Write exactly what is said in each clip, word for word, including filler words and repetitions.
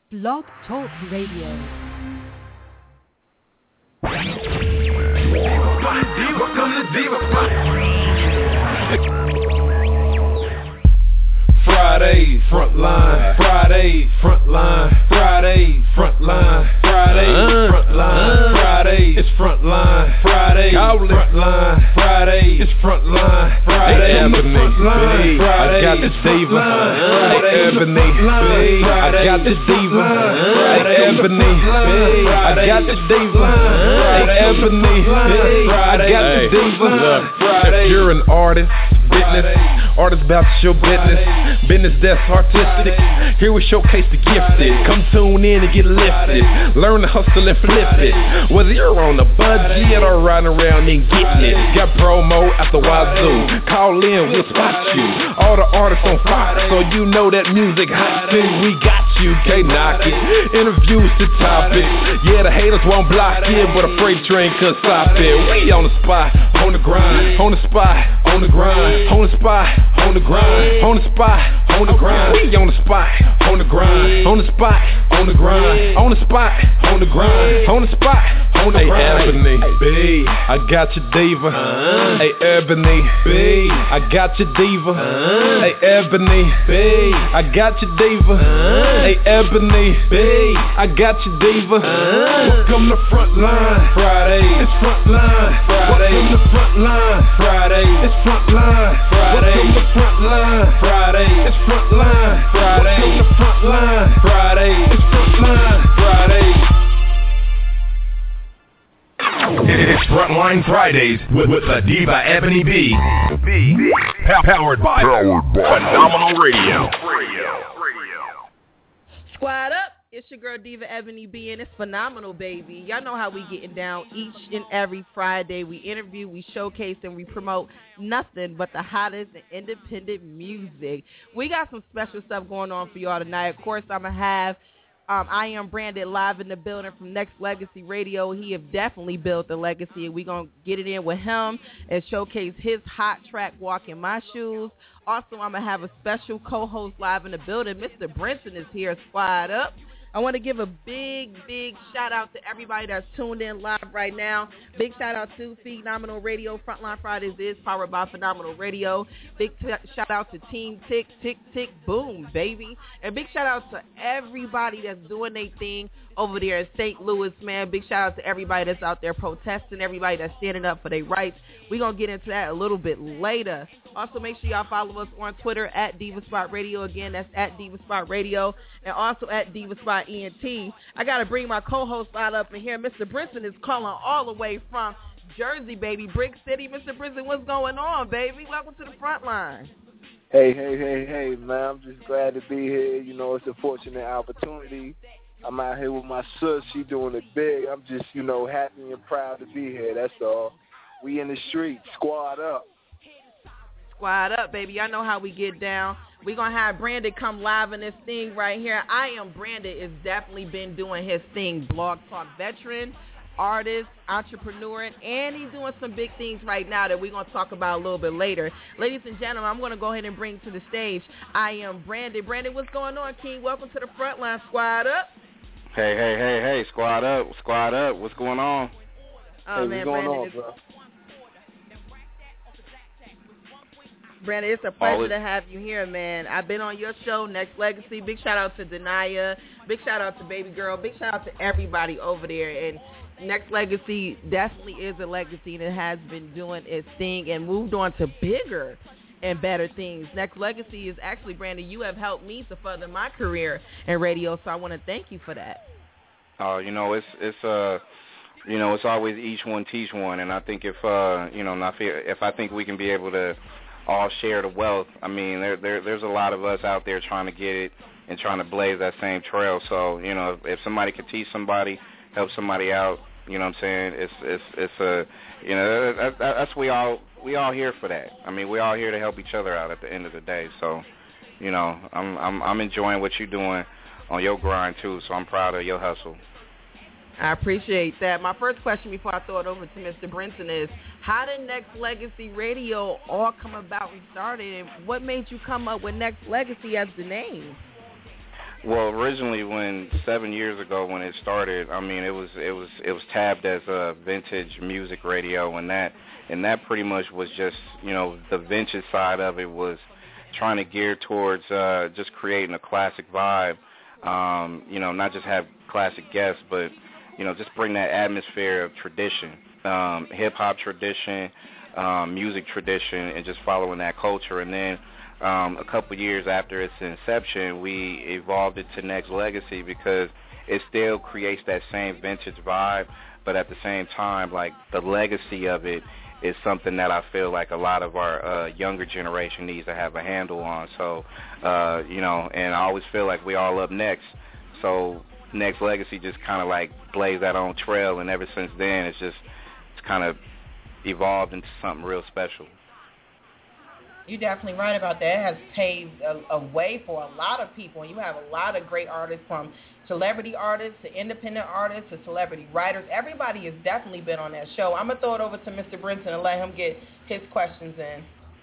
Blog Talk Radio. Welcome to Diva Friday, Frontline, Friday, Frontline, Friday, Frontline, Friday, Frontline, Friday, it's Frontline, Friday, Frontline, Friday, it's Frontline, Friday, Ebony, I got the diva, Ebony, I got the diva, Ebony, I got the diva, Ebony, I got the diva. If you're an artist, business, artist about to show business, business that's artistic, here we showcase the gifted. Come tune in and get lifted, learn to hustle and flip it. Whether you're on a budget or riding around and getting it, got promo at the wazoo, call in, we'll spot you. All the artists on Fox, so you know that music hot city, we got you, can't knock it. Interviews the topic, yeah the haters won't block it, but a freight train could stop it. We on the spot, on the grind, on the spot, on the grind, on the spot, on the grind, on the spot, on the grind. We on the spot, on the grind, on the spot, on the grind, on the spot, on the grind, on the spot, on the grind. Hey Ebony, B, I got your diva. Hey Ebony, B, I got your diva. Hey Ebony, B, I got your diva. Hey Ebony, B, I got your diva. Welcome to Frontline Friday, it's Frontline Friday. Welcome to Frontline Friday, it's Frontline Friday. Welcome to Frontline Friday, it's Frontline Friday. Welcome to Frontline Friday, it's Frontline Friday. It's Frontline Fridays with, with the Diva Ebony B. B. Powered by, Powered by Phenomenal Radio. Squad up. It's your girl Diva Ebony B, and it's Phenomenal, baby. Y'all know how we getting down each and every Friday. We interview, we showcase, and we promote nothing but the hottest and independent music. We got some special stuff going on for y'all tonight. Of course, I'm going to have um, I Am Branded live in the building from Next Legacy Radio. He have definitely built a legacy, and we're going to get it in with him and showcase his hot track, Walk in My Shoes. Also, I'm going to have a special co-host live in the building. Mister Brinson is here, Squad up. I want to give a big, big shout-out to everybody that's tuned in live right now. Big shout-out to Phenomenal Radio. Frontline Fridays is powered by Phenomenal Radio. Big t- shout-out to Team Tick, Tick, Tick, Boom, baby. And big shout-out to everybody that's doing their thing over there in Saint Louis, man. Big shout-out to everybody that's out there protesting, everybody that's standing up for their rights. We're going to get into that a little bit later. Also, make sure y'all follow us on Twitter at Diva Spot Radio. Again, that's at Diva Spot Radio. And also at Diva Spot E N T. I got to bring my co-host out up in here. Mister Brinson is calling all the way from Jersey, baby. Brick City. Mister Brinson, what's going on, baby? Welcome to the front line. Hey, hey, hey, hey, man. I'm just glad to be here. You know, it's a fortunate opportunity. I'm out here with my sis. She doing it big. I'm just, you know, happy and proud to be here. That's all. We in the street. Squad up. Squad up, baby. I know how we get down. We're going to have Brandon come live in this thing right here. I Am Brandon has definitely been doing his thing. Blog Talk veteran, artist, entrepreneur, and he's doing some big things right now that we're going to talk about a little bit later. Ladies and gentlemen, I'm going to go ahead and bring to the stage I Am Brandon. Brandon, what's going on, King? Welcome to the Frontline. Squad up. Hey, hey, hey, hey, squad up, squad up. What's going on? Oh, hey, man, what's going Brandon on, is... bro? Brandon, it's a pleasure Always. to have you here, man. I've been on your show, Next Legacy. Big shout-out to Denaya. Big shout-out to Baby Girl. Big shout-out to everybody over there. And Next Legacy definitely is a legacy, and it has been doing its thing and moved on to bigger and better things. Next Legacy is actually, Brandon, you have helped me to further my career in radio, so I want to thank you for that. Oh, uh, you know, it's, it's uh, you know, it's always each one teach one. And I think if, uh, you know, if I think we can be able to all share the wealth. I mean, there, there there's a lot of us out there trying to get it and trying to blaze that same trail. So, you know, if, if somebody could teach somebody, help somebody out, you know what I'm saying? It's it's it's a, you know, that, that, that's we all we all here for that. I mean, we all here to help each other out at the end of the day. So, you know, I'm I'm I'm enjoying what you're doing on your grind too. So I'm proud of your hustle. I appreciate that. My first question before I throw it over to Mister Brinson is, how did Next Legacy Radio all come about and started, and what made you come up with Next Legacy as the name? Well, originally, when seven years ago when it started, I mean, it was it was it was tabbed as a vintage music radio, and that and that pretty much was just, you know, the vintage side of it was trying to gear towards uh, just creating a classic vibe. Um, you know, not just have classic guests, but you know, just bring that atmosphere of tradition, um, hip hop tradition, um, music tradition, and just following that culture. And then Um, a couple years after its inception, we evolved it to Next Legacy because it still creates that same vintage vibe, but at the same time, like, the legacy of it is something that I feel like a lot of our uh, younger generation needs to have a handle on. So, uh, you know, and I always feel like we all up next. So Next Legacy just kind of like blazed that own trail, and ever since then, it's just it's kind of evolved into something real special. You're definitely right about that. It has paved a, a way for a lot of people. You have a lot of great artists, from celebrity artists to independent artists to celebrity writers. Everybody has definitely been on that show. I'm going to throw it over to Mister Brinson and let him get his questions in.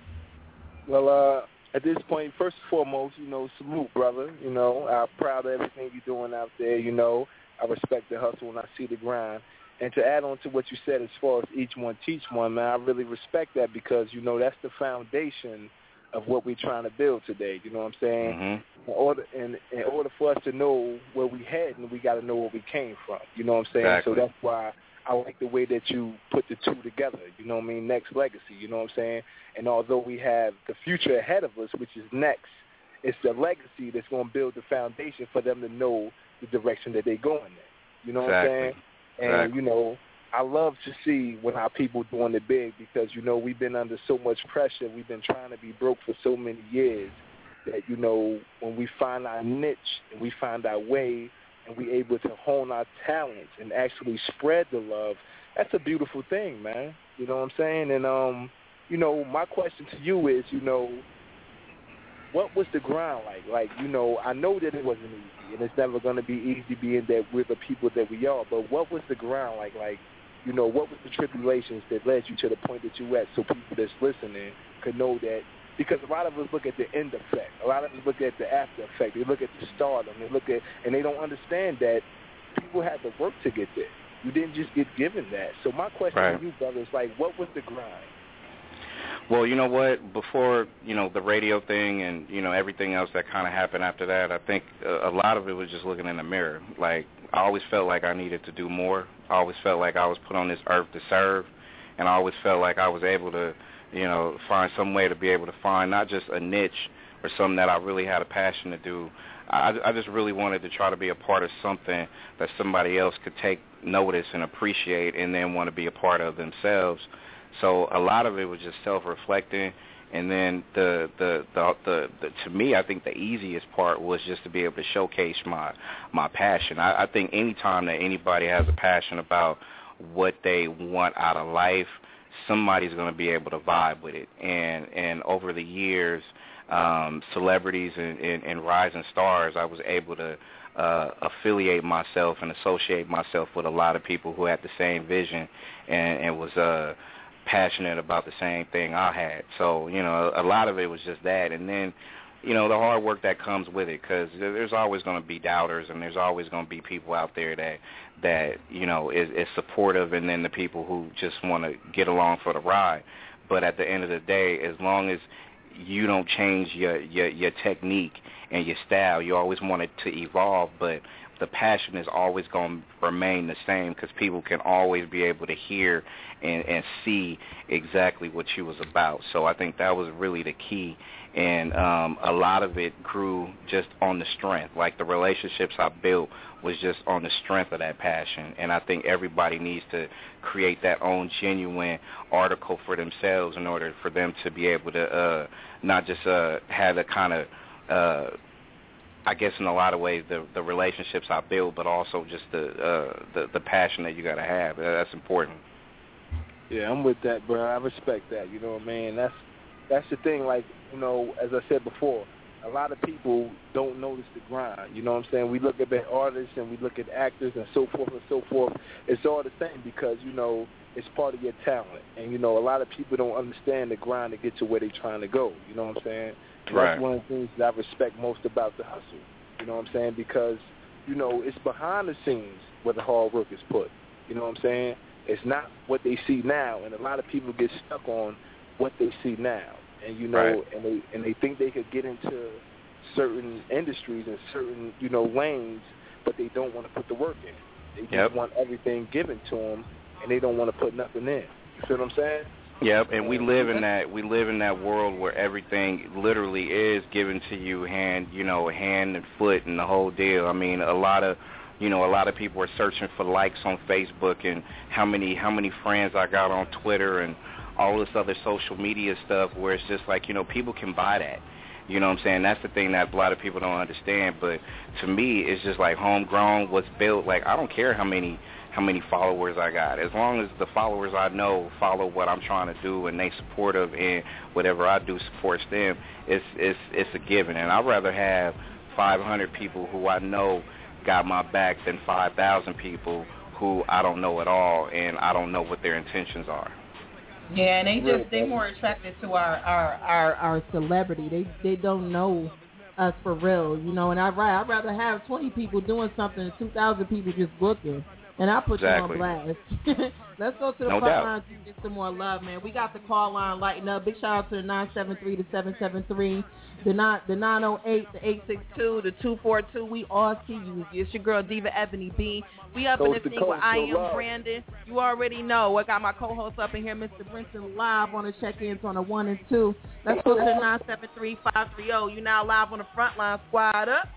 Well, uh, at this point, first and foremost, you know, salute, brother. You know, I'm proud of everything you're doing out there. You know, I respect the hustle and I see the grind. And to add on to what you said as far as each one teach one, man, I really respect that because, you know, that's the foundation of what we're trying to build today. You know what I'm saying? Mm-hmm. In order, in, in order for us to know where we heading, we got to know where we came from. You know what I'm saying? Exactly. So that's why I like the way that you put the two together. You know what I mean? Next Legacy. You know what I'm saying? And although we have the future ahead of us, which is next, it's the legacy that's going to build the foundation for them to know the direction that they're going in. You know exactly. what I'm saying? And, exactly. you know, I love to see when our people doing it big because, you know, we've been under so much pressure. We've been trying to be broke for so many years that, you know, when we find our niche and we find our way and we able to hone our talents and actually spread the love, that's a beautiful thing, man. You know what I'm saying? And, um, you know, my question to you is, you know, what was the grind like? Like, you know, I know that it wasn't easy, and it's never going to be easy being that we're the people that we are, but what was the grind like? Like, you know, what was the tribulations that led you to the point that you at so people that's listening could know that? Because a lot of us look at the end effect. A lot of us look at the after effect. They look at the stardom. They look at, and they don't understand that people had to work to get there. You didn't just get given that. So my question right. to you, brother, is like, what was the grind? Well, you know what? Before, you know, the radio thing and, you know, everything else that kind of happened after that, I think a, a lot of it was just looking in the mirror. Like, I always felt like I needed to do more. I always felt like I was put on this earth to serve, and I always felt like I was able to, you know, find some way to be able to find not just a niche or something that I really had a passion to do. I, I just really wanted to try to be a part of something that somebody else could take notice and appreciate and then want to be a part of themselves. So a lot of it was just self-reflecting, and then the the, the the the to me, I think the easiest part was just to be able to showcase my my passion. I, I think any time that anybody has a passion about what they want out of life, somebody's going to be able to vibe with it. And and over the years, um, celebrities and, and, and rising stars, I was able to uh, affiliate myself and associate myself with a lot of people who had the same vision and, and was uh passionate about the same thing I had. So, you know, a lot of it was just that. And then, you know, the hard work that comes with it, because there's always going to be doubters and there's always going to be people out there that, that you know, is, is supportive, and then the people who just want to get along for the ride. But at the end of the day, as long as you don't change your, your, your technique and your style, you always want it to evolve, but the passion is always going to remain the same because people can always be able to hear and, and see exactly what you was about. So I think that was really the key, and um, a lot of it grew just on the strength. Like the relationships I built was just on the strength of that passion, and I think everybody needs to create that own genuine article for themselves in order for them to be able to uh, not just uh, have a kind of uh, I guess in a lot of ways the the relationships I build, but also just the uh, the the passion that you got to have. That's important. Yeah, I'm with that, bro. I respect that. You know what I mean? That's that's the thing. Like, you know, as I said before, a lot of people don't notice the grind. You know what I'm saying? We look at artists and we look at actors and so forth and so forth. It's all the same because, you know, it's part of your talent. And, you know, a lot of people don't understand the grind to get to where they're trying to go. You know what I'm saying? Right. That's one of the things that I respect most about the hustle. You know what I'm saying? Because, you know, it's behind the scenes where the hard work is put. You know what I'm saying? It's not what they see now, and a lot of people get stuck on what they see now. And, you know, right. and they and they think they could get into certain industries and certain, you know, lanes, but they don't want to put the work in. They just yep. want everything given to them, and they don't want to put nothing in. You feel what I'm saying? Yep, and we live in that we live in that world where everything literally is given to you hand, you know, hand and foot and the whole deal. I mean, a lot of, you know, a lot of people are searching for likes on Facebook and how many how many friends I got on Twitter and all this other social media stuff where it's just like, you know, people can buy that. You know what I'm saying? That's the thing that a lot of people don't understand. But to me, it's just like homegrown, what's built. Like, I don't care how many how many followers I got. As long as the followers I know follow what I'm trying to do and they supportive and whatever I do supports them, it's it's it's a given. And I'd rather have five hundred people who I know got my back than five thousand people who I don't know at all and I don't know what their intentions are. Yeah, and they just they more attracted to our our our, our celebrity. They they don't know us for real, you know. And I I'd rather have twenty people doing something than two thousand people just looking. And I put exactly. you on blast. Let's go to the no front doubt. line to get some more love, man. We got the call line lighting up. Big shout out to the nine seven three, the seven seven three, the nine the nine oh eight, the eight six two, the two four two. We all see you. It's your girl Diva Ebony B. We up Coast in this thing coast, with I am love. Brandon. You already know. I got my co-host up in here, Mister Brinson, live on the check-ins on the one and two. Let's go to the nine seven three, five three zero. You now live on the front line. Squad up.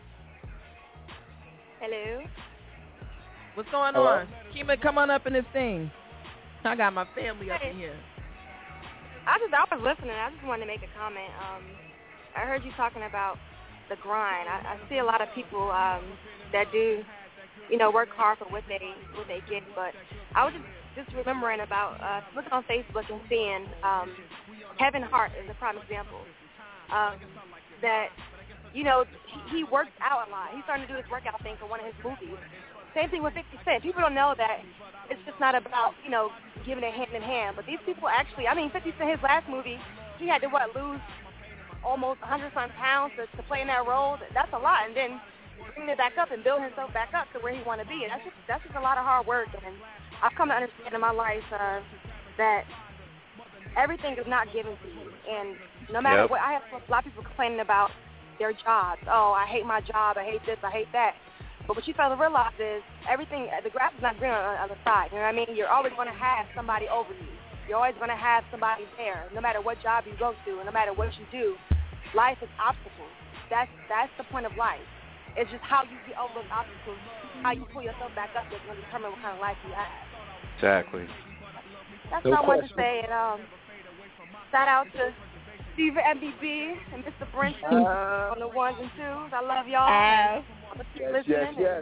Hello. What's going Hello? on? Kima, come on up in this thing. I got my family up in here. I just I was listening. I just wanted to make a comment. Um, I heard you talking about the grind. I, I see a lot of people um, that do, you know, work hard for what they what they get. But I was just just remembering about uh, looking on Facebook and seeing um, Kevin Hart is a prime example. Um, that you know he, he works out a lot. He's starting to do his workout thing for one of his movies. Same thing with fifty Cent. People don't know that it's just not about, you know, giving it hand in hand. But these people actually, I mean, fifty Cent, his last movie, he had to, what, lose almost one hundred something pounds to, to play in that role. That's a lot. And then bring it back up and build himself back up to where he want to be. And that's just, that's just a lot of hard work. And I've come to understand in my life uh, that everything is not given to you. And no matter yep. what, I have a lot of people complaining about their jobs. Oh, I hate my job. I hate this. I hate that. But what you fail to realize is everything, the grass is not green on the other side. You know what I mean? You're always going to have somebody over you. You're always going to have somebody there, no matter what job you go to, no matter what you do. Life is obstacles. That's that's the point of life. It's just how you get over those obstacles, how you pull yourself back up that's going to determine what kind of life you have. Exactly. That's No what I wanted to question. say. And um, shout out to Diva M B B and Mister Brinson Uh, on the ones and twos. I love y'all. Uh, I'm going to keep yes, listening. yes, yes.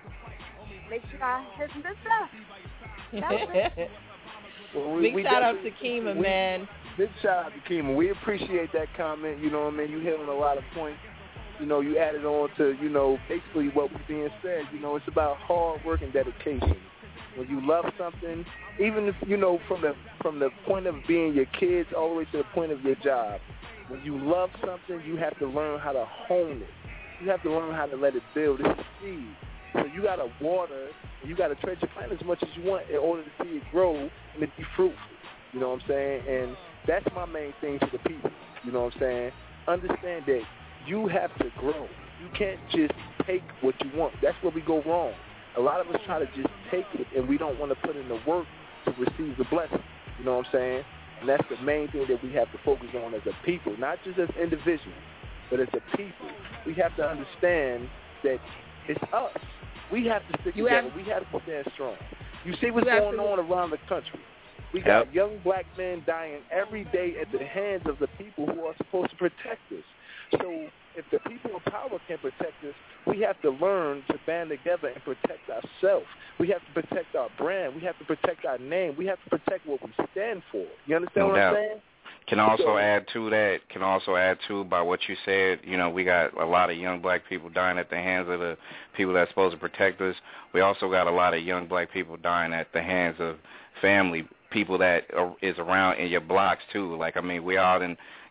And make sure I listen to stuff. That was it. Well, we, Big we shout out to definitely- Kima, we- man. Big shout out to Kima. We appreciate that comment. You know what I mean? You hit on a lot of points. You know, you added on to, you know, basically what was being said. You know, it's about hard work and dedication. When you love something, even if, you know, from the from the point of being your kids all the way to the point of your job, when you love something, you have to learn how to hone it. You have to learn how to let it build. It's a seed. So you got to water, and you got to tread your plant as much as you want in order to see it grow and it be fruitful. You know what I'm saying? And that's my main thing to the people. You know what I'm saying? Understand that you have to grow. You can't just take what you want. That's where we go wrong. A lot of us try to just take it, and we don't want to put in the work to receive the blessing. You know what I'm saying? And that's the main thing that we have to focus on as a people, not just as individuals, but as a people. We have to understand that it's us. We have to stick You together. have- we have to stand strong. You see what's You going absolutely- on around the country. We got Yep. young black men dying every day at the hands of the people who are supposed to protect us. So if the people in power can protect us, we have to learn to band together and protect ourselves. We have to protect our brand. We have to protect our name. We have to protect what we stand for. You understand No what doubt. I'm saying? Can also So- add to that, can also add to by what you said, you know, we got a lot of young black people dying at the hands of the people that's supposed to protect us. We also got a lot of young black people dying at the hands of family, people that are, is around in your blocks too. Like, I mean, we all done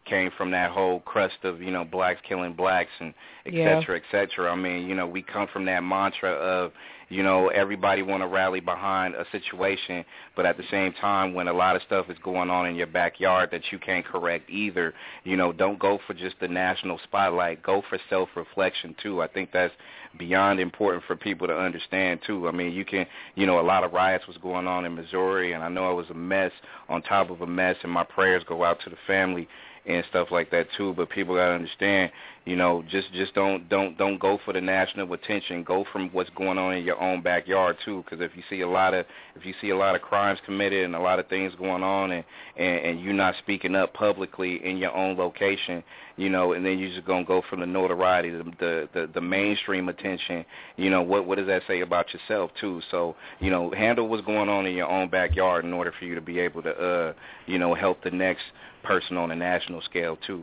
came from that whole crust of, you know, blacks killing blacks and et cetera, et cetera. I mean, you know, we come from that mantra of, you know, everybody want to rally behind a situation, but at the same time, when a lot of stuff is going on in your backyard that you can't correct either, you know, don't go for just the national spotlight. Go for self-reflection, too. I think that's beyond important for people to understand, too. I mean, you can, you know, a lot of riots was going on in Missouri, and I know it was a mess on top of a mess, and my prayers go out to the family and stuff like that too. But people gotta understand, you know, just just don't don't don't go for the national attention. Go from what's going on in your own backyard too. Because if you see a lot of if you see a lot of crimes committed and a lot of things going on, and and, and you're not speaking up publicly in your own location, you know, and then you're just gonna go from the notoriety, the the the, the mainstream attention. You know, what what does that say about yourself too? So, you know, handle what's going on in your own backyard in order for you to be able to, uh, you know, help the next person on a national scale too.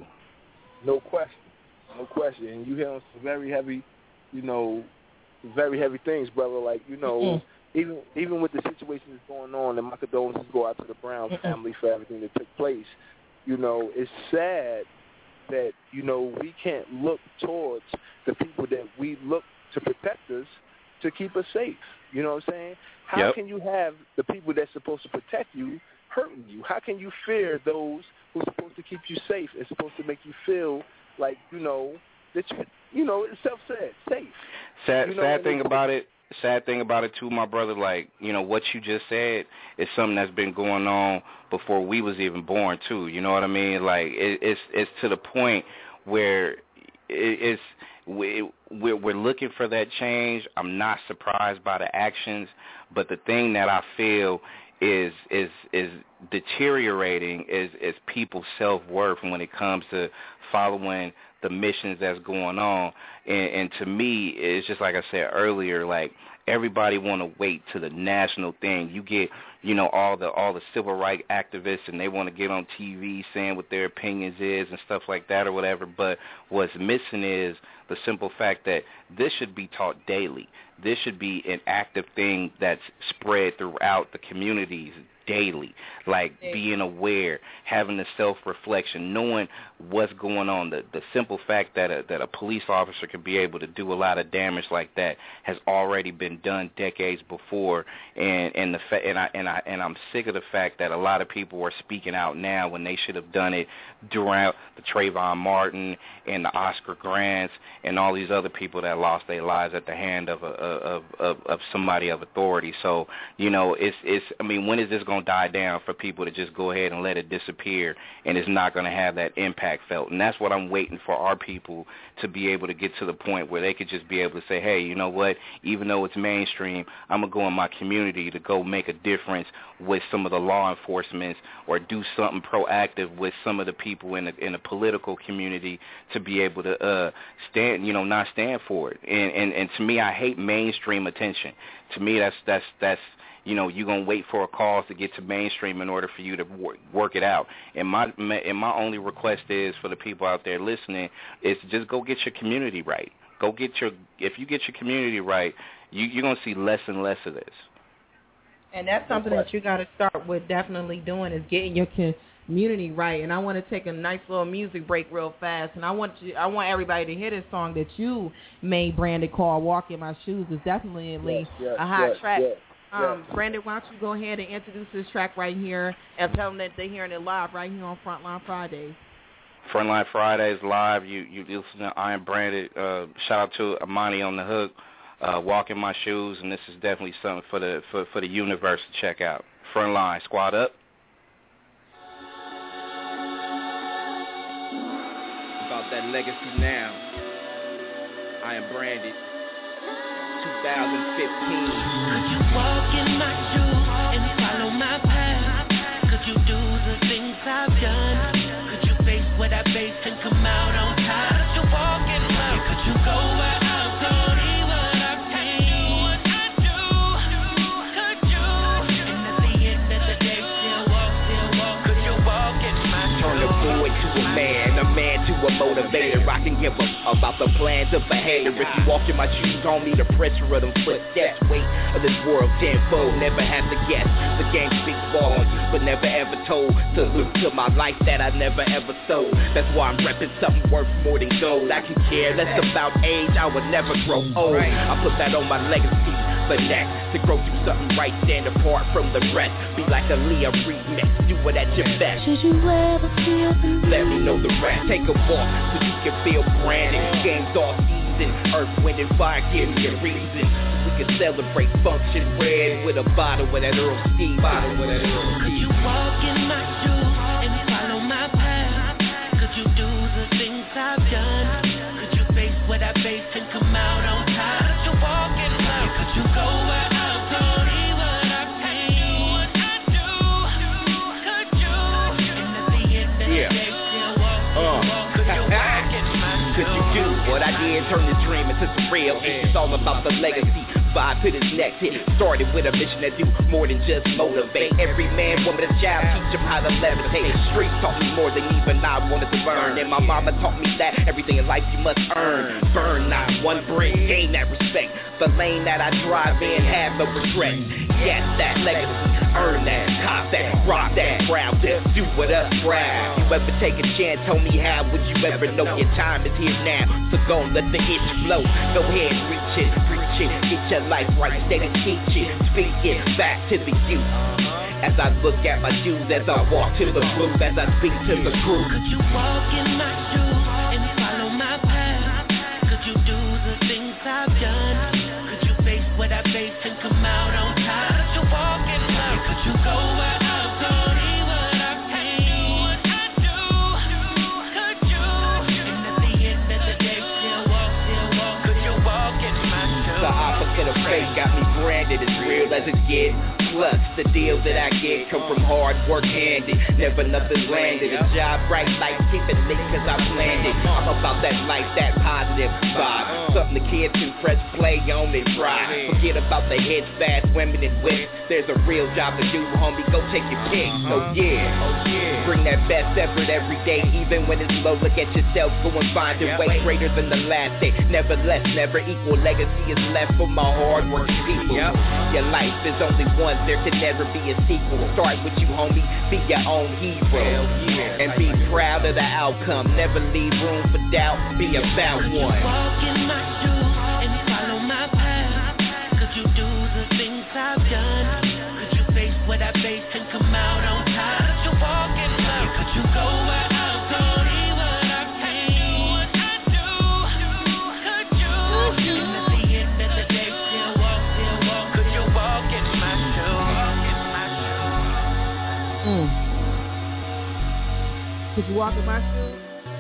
No question, no question. And you hit on some very heavy, you know, very heavy things, brother. Like, you know, mm-hmm. even even with the situation that's going on, and my condolences go out to the Brown mm-hmm. family for everything that took place. You know, it's sad that, you know, we can't look towards the people that we look to protect us to keep us safe. You know what I'm saying? How yep. can you have the people that's supposed to protect you hurting you? How can you fear those who's supposed to keep you safe? It's supposed to make you feel like, you know, that you, you know, it's self-said, safe. Sad, you know, sad thing about it, sad thing about it too, my brother, like, you know, what you just said is something that's been going on before we was even born too. You know what I mean? Like, it, it's it's to the point where it, it's we, we're, we're looking for that change. I'm not surprised by the actions, but the thing that I feel is is is deteriorating is is people's self-worth when it comes to following the missions that's going on. And, and to me, it's just like I said earlier, like, everybody want to wait to the national thing. You get, you know, all the all the civil rights activists, and they want to get on T V saying what their opinions is and stuff like that or whatever. But what's missing is the simple fact that this should be taught daily. This should be an active thing that's spread throughout the communities daily, like being aware, having the self-reflection, knowing what's going on. The the simple fact that a, that a police officer can be able to do a lot of damage like that has already been done decades before, and and the fa- and I and I and I'm sick of the fact that a lot of people are speaking out now when they should have done it during the Trayvon Martin and the Oscar Grants and all these other people that lost their lives at the hand of a of of, of somebody of authority. So, you know, it's it's I mean, when is this going to die down for people to just go ahead and let it disappear, and it's not going to have that impact felt? And that's what I'm waiting for our people to be able to get to the point where they could just be able to say, hey, you know what, even though it's mainstream, I'm going to go in my community to go make a difference with some of the law enforcement or do something proactive with some of the people in the, in the political community to be able to uh, stand, you know, not stand for it. And, and, and to me, I hate mainstream attention. To me, that's, that's, that's, you know, you're going to wait for a cause to get to mainstream in order for you to work, work it out. And my and my only request is for the people out there listening is just go get your community right. Go get your, if you get your community right, you, you're going to see less and less of this. And that's something that you got to start with definitely doing, is getting your community right. And I want to take a nice little music break real fast. And I want you, I want everybody to hear this song that you made, Brandon, called "Walk in My Shoes." It's definitely yes, yes, a hot yes, track. Yes. Um, Brandon, why don't you go ahead and introduce this track right here and tell them that they're hearing it live right here on Frontline Fridays. Frontline Fridays live. You you listen to I Am Branded. Uh, shout out to Amani on the hook. Uh, Walk in My Shoes, and this is definitely something for the for, for the universe to check out. Frontline, squad up. About that legacy now. I Am Branded. twenty fifteen. Could you walk in my shoes and follow my path? Could you do the things I've done? Could you face what I faced and come out on top? Could you walk in my shoes? Could you go where I've gone? See what I've seen? What I do? Could you? And at the end of the day, still walk, still walk. Could you walk in my shoes? Turn a boy to a man, a man to a motivator. I can give him a all about the plans of a hater. If you walk in my shoes, homie, the pressure of them footsteps, weight of this world tenfold. Never have to guess. The game speaks ball on you, but never ever told. Salute to my life that I never ever sold. That's why I'm repping something worth more than gold. I can care less about age, I would never grow old. I put that on my legacy, but next to grow through something right, stand apart from the rest. Be like a Leah remix, do it at your best. Should you ever feel the Let me know the rest. Take a walk so you can feel branded. Games all season, earth, wind, and fire, give me a reason. We can celebrate function red with a bottle with that Earl Steve. Bottle with that Earl Steve. Could you walk in my shoes and follow my path? Could you do the things I've done? Could you face what I faced and come out on top? Could you walk in my Could you go where I've gone? See what I've seen? What I do? Could you? And at the end of the Yeah. day, still walk, Uh. walk. Could you walk in my Could you do what I did, turn this dream into some real? It's all about the legacy. Vibe to this next hit. Started with a mission to do more than just motivate. Every man, woman, and child, teach them how to levitate. Streets taught me more than even I wanted to learn. And my mama taught me that everything in life you must earn. Burn not one brick, gain that respect. The lane that I drive in, have no regret. Yes, that legacy. Earn that, cop that, rock that, proud to do what us proud. You ever take a chance, tell me how would you ever know your time is here now? So go and let the itch flow. Go ahead, reach it, preach it, get your life right, steady teach it, speak it back to the youth. As I look at my shoes, as I walk to the booth, as I speak to the crew. Could you walk in my shoes and follow my path? Could you do the things I've done? Could you face what I faced and come out on top? Could you walk in my Could you go where I've gone? See what I've seen? What I do? Could you? And at the end of the day, still walk, still walk. Could you walk in my shoes? The opposite of fake got me branded as real as it gets. Plus, the deals that I get come from hard work handed. Never nothing landed. A job right, like keep it lit cause I planned it. I'm about that life, that positive vibe. Something the kids can press play on and try. Forget about the heads, fast women and whips. There's a real job to do, homie, go take your pick. So yeah, bring that best effort every day. Even when it's low, look at yourself, go and find your way greater than the last day. Nevertheless, never equal legacy is left for my hard working people. Your life is only one, there can never be a sequel. Start with you, homie, be your own hero. And be proud of the outcome. Never leave room for doubt, be about one. Walk in my shoes and follow my path. Could you do the things I've done? Could you face what I faced and come out on top? Could you walk in my Could you go where I've gone? See what I've seen? What I do? Could you? And at the end of the day, still walk, still walk. Could you walk in my shoes? Mm. Could you walk in my shoes?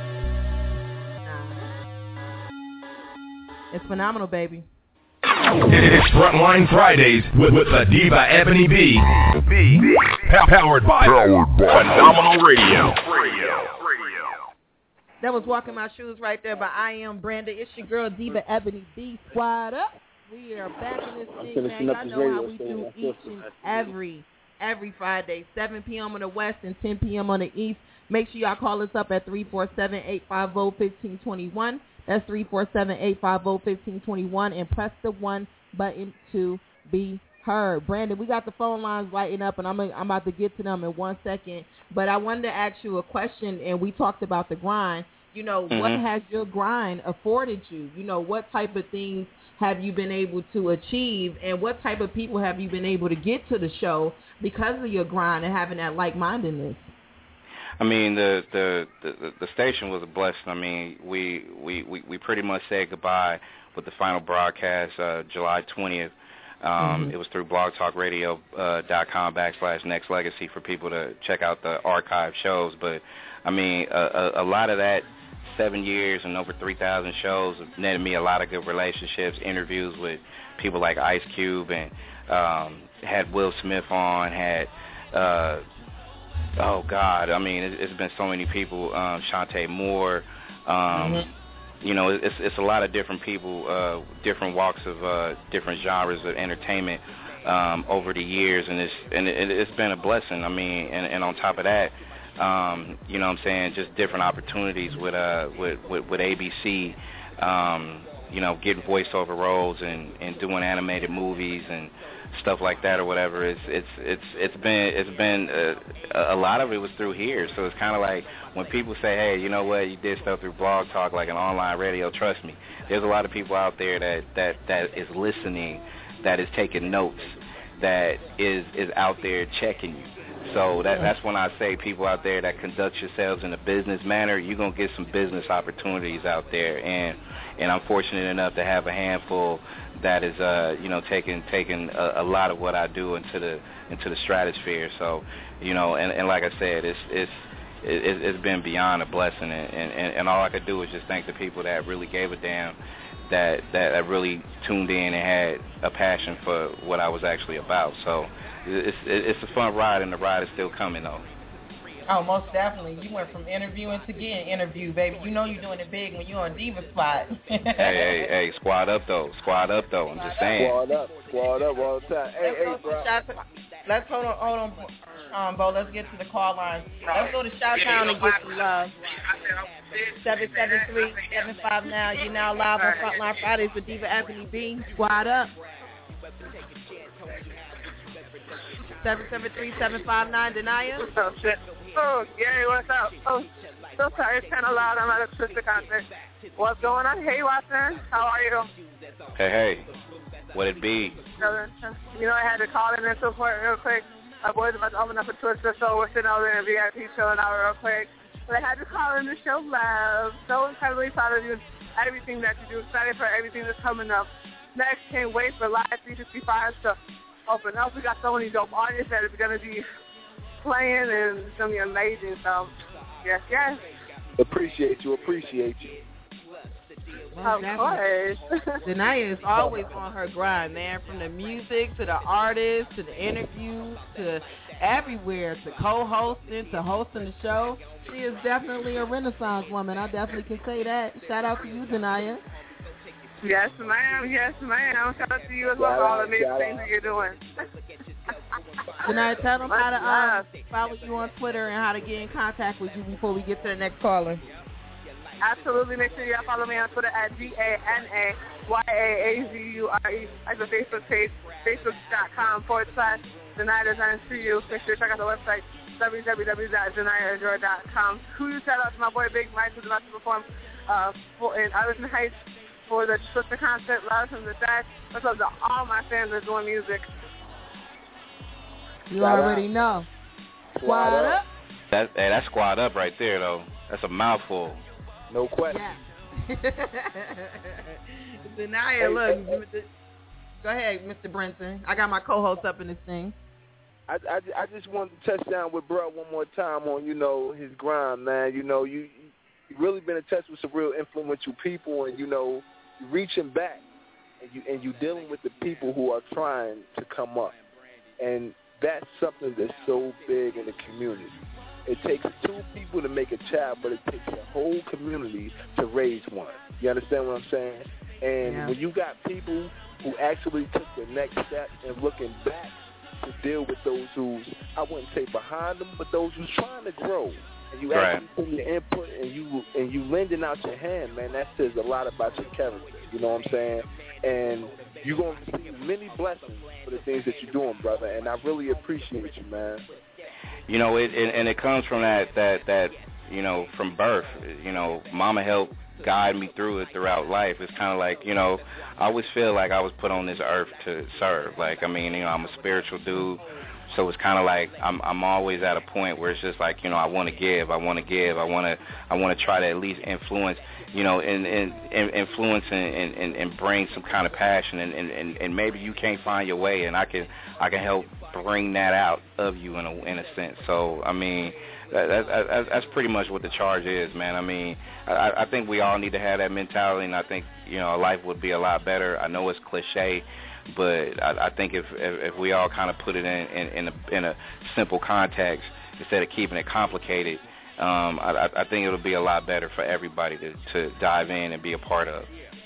Nah. It's phenomenal, baby. It's Frontline Fridays with, with the Diva Ebony B. B. Powered by, Powered by Phenomenal Radio. That was Walking My Shoes right there by I Am Brandon. It's your girl Diva Ebony B. Squad up. We are back in this thing, man. Y'all know how we do each and every every Friday, seven p.m. on the West and ten p.m. on the East. Make sure y'all call us up at three four seven, eight five zero, one five two one. That's three four seven, eight five zero, one five two one, and press the one button to be heard. Brandon, we got the phone lines lighting up, and I'm I'm about to get to them in one second. But I wanted to ask you a question, and we talked about the grind. You know, mm-hmm. What has your grind afforded you? You know, what type of things have you been able to achieve, and what type of people have you been able to get to the show because of your grind and having that like-mindedness? I mean, the the, the, the station was a blessing. I mean, we, we, we, we pretty much said goodbye with the final broadcast uh, July twentieth. Um, mm-hmm. It was through blogtalkradio dot com backslash Next Legacy for people to check out the archive shows. But, I mean, a, a, a lot of that seven years and over three thousand shows have netted me a lot of good relationships, interviews with people like Ice Cube, and um, had Will Smith on, had... Uh, Oh, God, I mean, it, it's been so many people, um, Shantae Moore, um, mm-hmm. you know, it's it's a lot of different people, uh, different walks of uh, different genres of entertainment um, over the years, and it's and it, it's been a blessing. I mean, and, and on top of that, um, you know what I'm saying, just different opportunities with uh with, with, with A B C, um, you know, getting voiceover roles and, and doing animated movies and stuff like that or whatever. It's it's it's it's been it's been uh, a lot of it was through here. So it's kind of like when people say, hey, you know what, you did stuff through Blog Talk, like an online radio. Trust me, there's a lot of people out there that that that is listening, that is taking notes, that is is out there checking you. So that that's when I say people out there that conduct yourselves in a business manner, you're gonna get some business opportunities out there. And and I'm fortunate enough to have a handful that is uh you know taking taking a, a lot of what I do into the into the stratosphere. So you know and, and like I said, it's it's it, it's been beyond a blessing, and, and and all I could do is just thank the people that really gave a damn, that that, that really tuned in and had a passion for what I was actually about. So it's it's a fun ride, and the ride is still coming though. Oh, most definitely. You went from interviewing to getting interviewed, baby. You know you're doing it big when you're on Diva Spot. hey, hey, hey, squad up though, squad up though. I'm just saying. Squad up, squad up all the time. Hey, Let's hey, bro. Let's hold on, hold on, um, Bo. Let's get to the call line. Let's go to Chi-Town and get some love. seven seven three, seven five now. You're now live on Frontline Fridays with Diva Ebony B. Squad up. seven seven three, seven five nine, Denia. What's up, shit? Oh, Gary, what's up? Oh, so sorry, it's kind of loud. I'm at a sister concert. What's going on? Hey, Watson. How are you? Hey, hey. What it be? You know, I had to call in and support real quick. My boys about to open up a Twister, so we're sitting over there in V I P chilling out real quick. But I had to call in to show love. So incredibly proud of you, everything that you do. Excited for everything that's coming up. Next, can't wait for Live three sixty-five to open up. We got so many dope artists that are going to be playing, and it's going to be amazing. So, yes, yes. Appreciate you, appreciate you. Of course. Denia is always on her grind, man. From the music to the artists to the interviews to everywhere, to co-hosting to hosting the show. She is definitely a Renaissance woman. I definitely can say that. Shout out to you, Denia. Yes, ma'am. Yes, ma'am. Shout out to you as well for all the amazing things that you're doing. Denia, tell them how to uh, follow you on Twitter and how to get in contact with you before we get to the next caller. Absolutely. Make sure you follow me on Twitter at D A N A Y A A Z U R E. I have a Facebook page, facebook.com forward slash Denia Design Studio. Make sure you check out the website, w w w dot denia azure dot com. Huge shout out to my boy Big Mike, who's about to perform uh, for, in Arlington Heights for the Twister concert. Love from the back. What's up to all my fans that are doing music. You shout already out. Know. Squad, squad up. That, hey, that's squad up right there, though. That's a mouthful. No question. Yeah. Denia, look. Go ahead, Mister Brinson. I got my co-host up in this thing. I, I, I just wanted to touch down with bro one more time on, you know, his grind, man. You know, you you really been in touch with some real influential people, and, you know, you reaching back, and you and you dealing with the people who are trying to come up. And that's something that's so big in the community. It takes two people to make a child, but it takes a whole community to raise one. You understand what I'm saying? And yeah. when you got people who actually took the next step and looking back to deal with those who's, I wouldn't say behind them, but those who's trying to grow, and you right. actually put your input and you and you lending out your hand, man, that says a lot about your character. You know what I'm saying? And you're going to receive many blessings for the things that you're doing, brother, and I really appreciate you, man. You know, it, it and it comes from that, that, that, you know, from birth. You know, mama helped guide me through it throughout life. It's kind of like, you know, I always feel like I was put on this earth to serve. Like, I mean, you know, I'm a spiritual dude, so it's kind of like I'm I'm always at a point where it's just like, you know, I want to give, I want to give, I want to I want to try to at least influence, you know, and, and, and influence and, and, and bring some kind of passion, and, and, and maybe you can't find your way, and I can I can help bring that out of you in a in a sense. So I mean, that, that, that's pretty much what the charge is, man. I mean, I, I think we all need to have that mentality, and I think, you know, life would be a lot better. I know it's cliche, but I, I think if, if if we all kind of put it in in, in, a, in a simple context instead of keeping it complicated, um, I, I think it'll be a lot better for everybody to, to dive in and be a part of.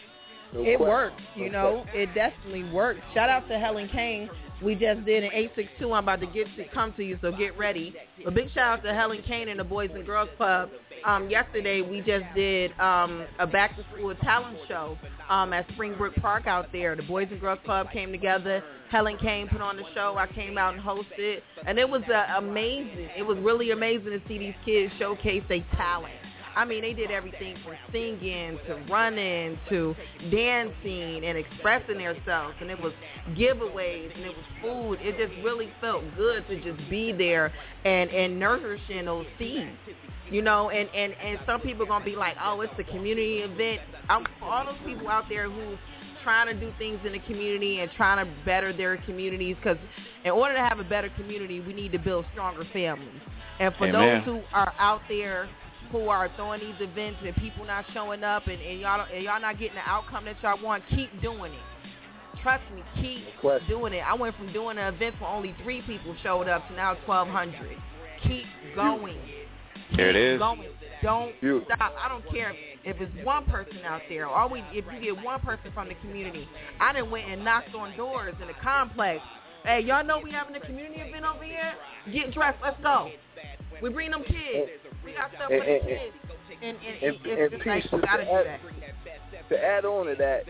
No it question. works, you No know. question. It definitely works. Shout out to Helen Kane. We just did an eight six two. I'm about to get to come to you, so get ready. A big shout out to Helen Kane and the Boys and Girls Club. Um, yesterday we just did um, a back to school talent show um, at Springbrook Park out there. The Boys and Girls Club came together. Helen Kane put on the show. I came out and hosted, and it was uh, amazing. It was really amazing to see these kids showcase their talent. I mean, they did everything from singing to running to dancing and expressing themselves, and it was giveaways and it was food. It just really felt good to just be there and, and nourishing those seeds, you know. And, and, and some people are going to be like, oh, it's a community event. I'm, all those people out there who trying to do things in the community and trying to better their communities, because in order to have a better community, we need to build stronger families. And for Amen. those who are out there who are throwing these events and people not showing up and, and y'all and y'all not getting the outcome that y'all want, keep doing it. Trust me, keep Question. doing it. I went from doing an event where only three people showed up to now twelve hundred. Keep going. There it Keep is. going. Don't You. stop. I don't care if it's one person out there. Or we, if you get one person from the community. I done went and knocked on doors in the complex. Hey, y'all know we having a community event over here? Get dressed. Let's go. We bring them kids. We got stuff for And- the and- kids. And, and, And, it's and just Peace, like, just we got to to do add, that. to add on to that,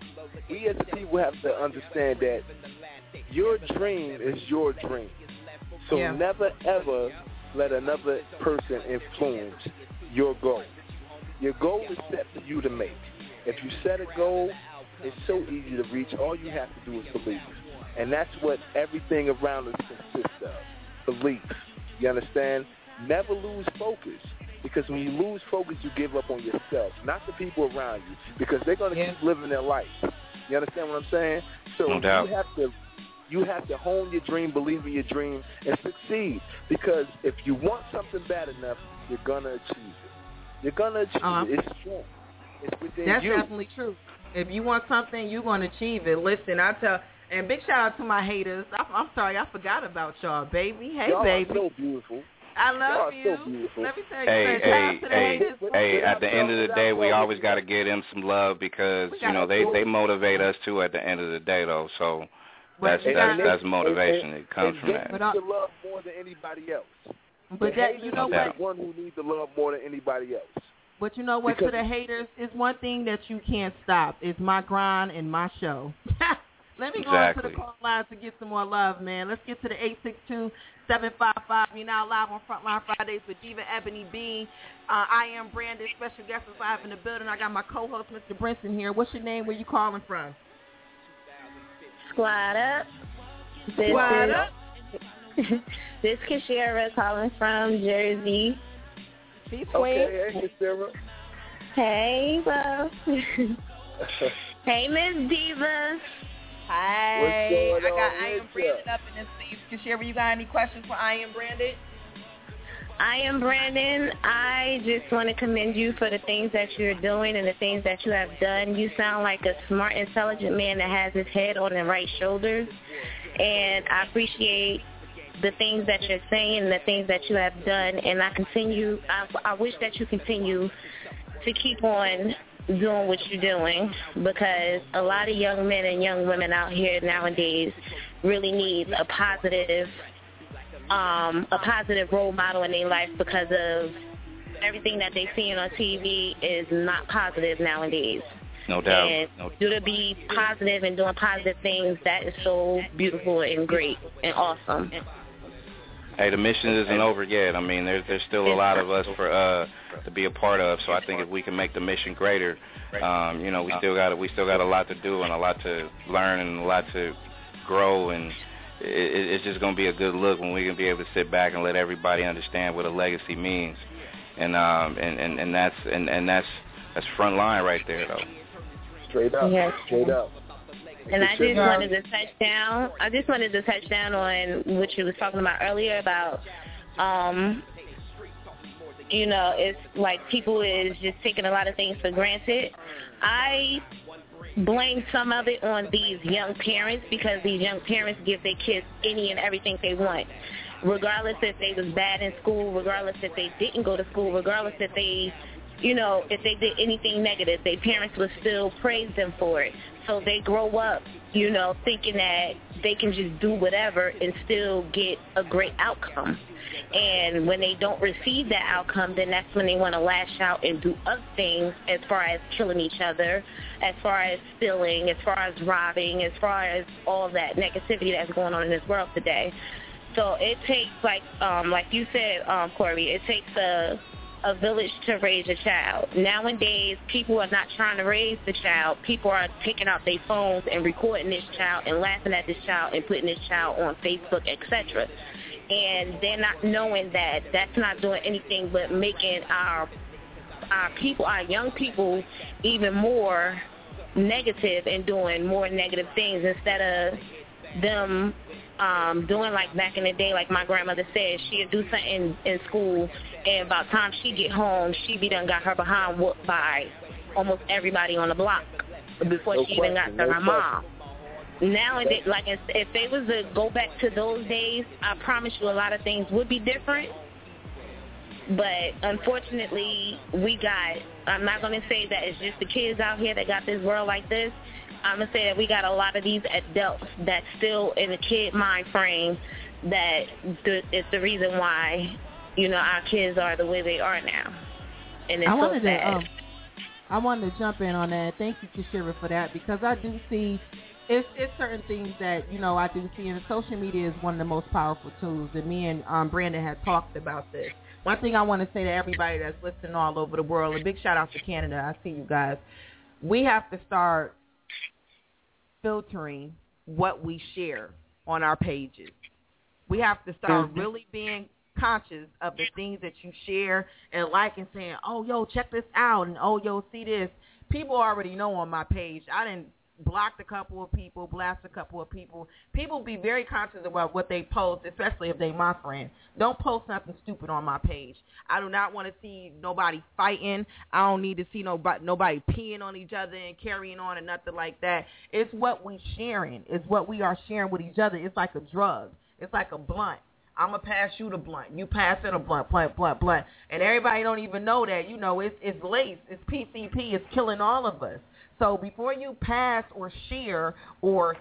we as a people have to understand that your dream is your dream. So Yeah. never ever let another person influence your goal. Your goal is set for you to make. If you set a goal, it's so easy to reach. All you have to do is believe. And that's what everything around us consists of, belief. You understand? Never lose focus. Because when you lose focus, you give up on yourself, not the people around you, because they're going to Yeah. keep living their life. You understand what I'm saying? So No doubt. you have to you have to hone your dream, believe in your dream, and succeed. Because if you want something bad enough, you're going to achieve it. You're going to achieve Uh-huh. it. It's strong. It's within That's you. definitely true. If you want something, you're going to achieve it. Listen, I tell, and big shout out to my haters. I, I'm sorry, I forgot about y'all, baby. Hey, Y'all baby. are so beautiful. I Y'all love are you. so beautiful. Let me tell you, Hey, shout out hey, to the hey, haters. hey, at the end of the day, we always got to give them some love because, you know, they, they motivate us, too, at the end of the day, though. So that's But you that's, gotta- that's motivation. And- It comes and from they that. need But I- the love more than anybody else. But the that, haters you know is what? the one who needs the love more than anybody else. But you know what, Because- to the haters, is one thing that you can't stop. It's my grind and my show. Let me go Exactly. into the call lines to get some more love, man. Let's get to the eight six two, seven five five. You're now live on Frontline Fridays with Diva Ebony B. Uh, I am Brandon, special guest is live in the building. I got my co-host, Mister Brinson, here. What's your name? Where you calling from? Squad up. This Squad is, up. This is Kashira calling from Jersey. Peace, Okay, hey, Miss Sarah. Hey, love. Hey, Miss Diva. Hey, What's I going got on I am with Brandon ya? up in this sleeve. Kashira, you got any questions for I am Brandon? I am Brandon. I just want to commend you for the things that you're doing and the things that you have done. You sound like a smart, intelligent man that has his head on the right shoulders. And I appreciate the things that you're saying and the things that you have done. And I continue, I, I wish that you continue to keep on doing what you're doing, because a lot of young men and young women out here nowadays really need a positive um, a positive role model in their life, because of everything that they're seeing on T V is not positive nowadays. No doubt. And No, due to be positive and doing positive things, that is so beautiful and great and awesome. hey, the mission isn't over yet. I mean, there's there's still a lot of us for uh to be a part of. So I think if we can make the mission greater, um, you know, we still got we still got a lot to do and a lot to learn and a lot to grow, and it, it's just gonna be a good look when we can be able to sit back and let everybody understand what a legacy means, and um and, and, and that's and, and that's that's front line right there though. Straight up. Yes. Straight up. And I just Yeah. wanted to touch down. I just wanted to touch down on what you was talking about earlier about, um, you know, it's like people is just taking a lot of things for granted. I blame some of it on these young parents, because these young parents give their kids any and everything they want, regardless if they was bad in school, regardless if they didn't go to school, regardless if they, you know, if they did anything negative, their parents would still praise them for it. So they grow up, you know, thinking that they can just do whatever and still get a great outcome. And when they don't receive that outcome, then that's when they want to lash out and do other things as far as killing each other, as far as stealing, as far as robbing, as far as all that negativity that's going on in this world today. So it takes, like um, like you said, um, Corey, it takes a, a village to raise a child. Nowadays, people are not trying to raise the child. People are taking out their phones and recording this child and laughing at this child and putting this child on Facebook, et cetera. And they're not knowing that that's not doing anything but making our our people, our young people, even more negative and doing more negative things instead of them um, doing like back in the day, like my grandmother said, she'd do something in, in school, and by the time she get home, she be done got her behind whooped by almost everybody on the block before no she question, even got to no her mom. Nowadays, like if they was to go back to those days, I promise you a lot of things would be different. But unfortunately, we got, I'm not going to say that it's just the kids out here that got this world like this. I'm going to say that we got a lot of these adults that's still in the kid mind frame that the, it's the reason why, you know, our kids are the way they are now. And it's I so wanted sad. to, um, I wanted to jump in on that. Thank you, Kashira, for that, because I do see It's, it's certain things that, you know, I do see, and social media is one of the most powerful tools, and me and um, Brandon had talked about this. One thing I want to say to everybody that's listening all over the world, a big shout out to Canada, I see you guys, we have to start filtering what we share on our pages. We have to start Mm-hmm. really being conscious of the things that you share and like and saying, oh, yo, check this out, and oh, yo, see this. People already know on my page. I didn't blocked a couple of people, blasted a couple of people. People be very conscious about what they post, especially if they my friend. Don't post something stupid on my page. I do not want to see nobody fighting. I don't need to see nobody, nobody peeing on each other and carrying on and nothing like that. It's what we sharing. It's what we are sharing with each other. It's like a drug. It's like a blunt. I'm going to pass you the blunt. You pass it a blunt, blunt, blunt, blunt. And everybody don't even know that, you know, it's, it's lace. It's P C P. It's killing all of us. So before you pass or share or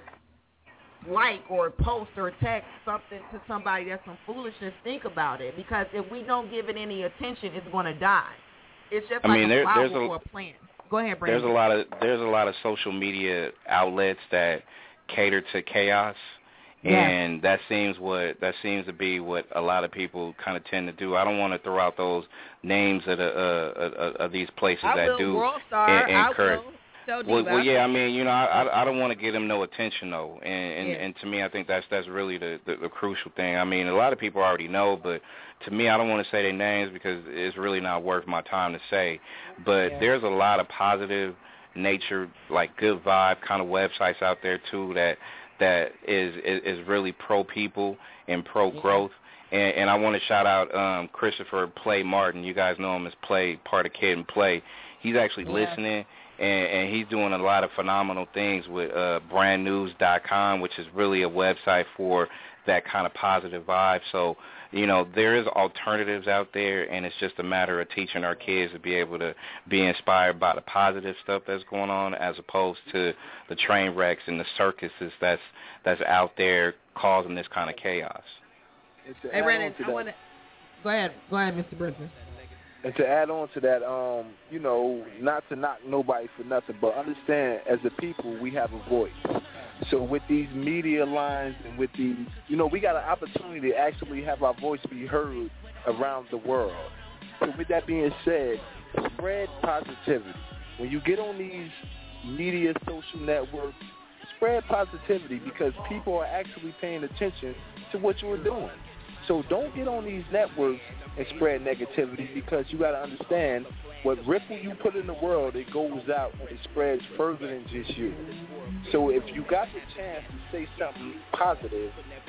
like or post or text something to somebody that's some foolishness, think about it. Because if we don't give it any attention, it's going to die. It's just I like mean, a there, flower there's a, or a plant. Go ahead, Brandon. There's a lot of there's a lot of social media outlets that cater to chaos. Yes. And that seems what that seems to be what a lot of people kind of tend to do. I don't want to throw out those names of, the, uh, of, of these places I that will, do World Star, and, and I encourage. will. So Well, well, yeah, I mean, mean, you know, I, I don't want to give them no attention though, and and, Yeah. and to me, I think that's that's really the, the the crucial thing. I mean, a lot of people already know, but to me, I don't want to say their names because it's really not worth my time to say. But Yeah. there's a lot of positive nature, like good vibe kind of websites out there too that that is is, is really pro people and pro growth. And, and I want to shout out um, Christopher Play Martin. You guys know him as Play, part of Kid and Play. He's actually Yeah. listening. And, and he's doing a lot of phenomenal things with uh, brand news dot com, which is really a website for that kind of positive vibe. So, you know, there is alternatives out there, and it's just a matter of teaching our kids to be able to be inspired by the positive stuff that's going on as opposed to the train wrecks and the circuses that's that's out there causing this kind of chaos. Hey, Brandon, I want to go ahead. Go ahead, Mister Brisbane. And to add on to that, um, you know, not to knock nobody for nothing, but understand as a people we have a voice. So with these media lines and with these, you know, we got an opportunity to actually have our voice be heard around the world. So with that being said, spread positivity. When you get on these media social networks, spread positivity because people are actually paying attention to what you're doing. So don't get on these networks and spread negativity because you got to understand what ripple you put in the world, it goes out and it spreads further than just you. So if you got the chance to say something positive,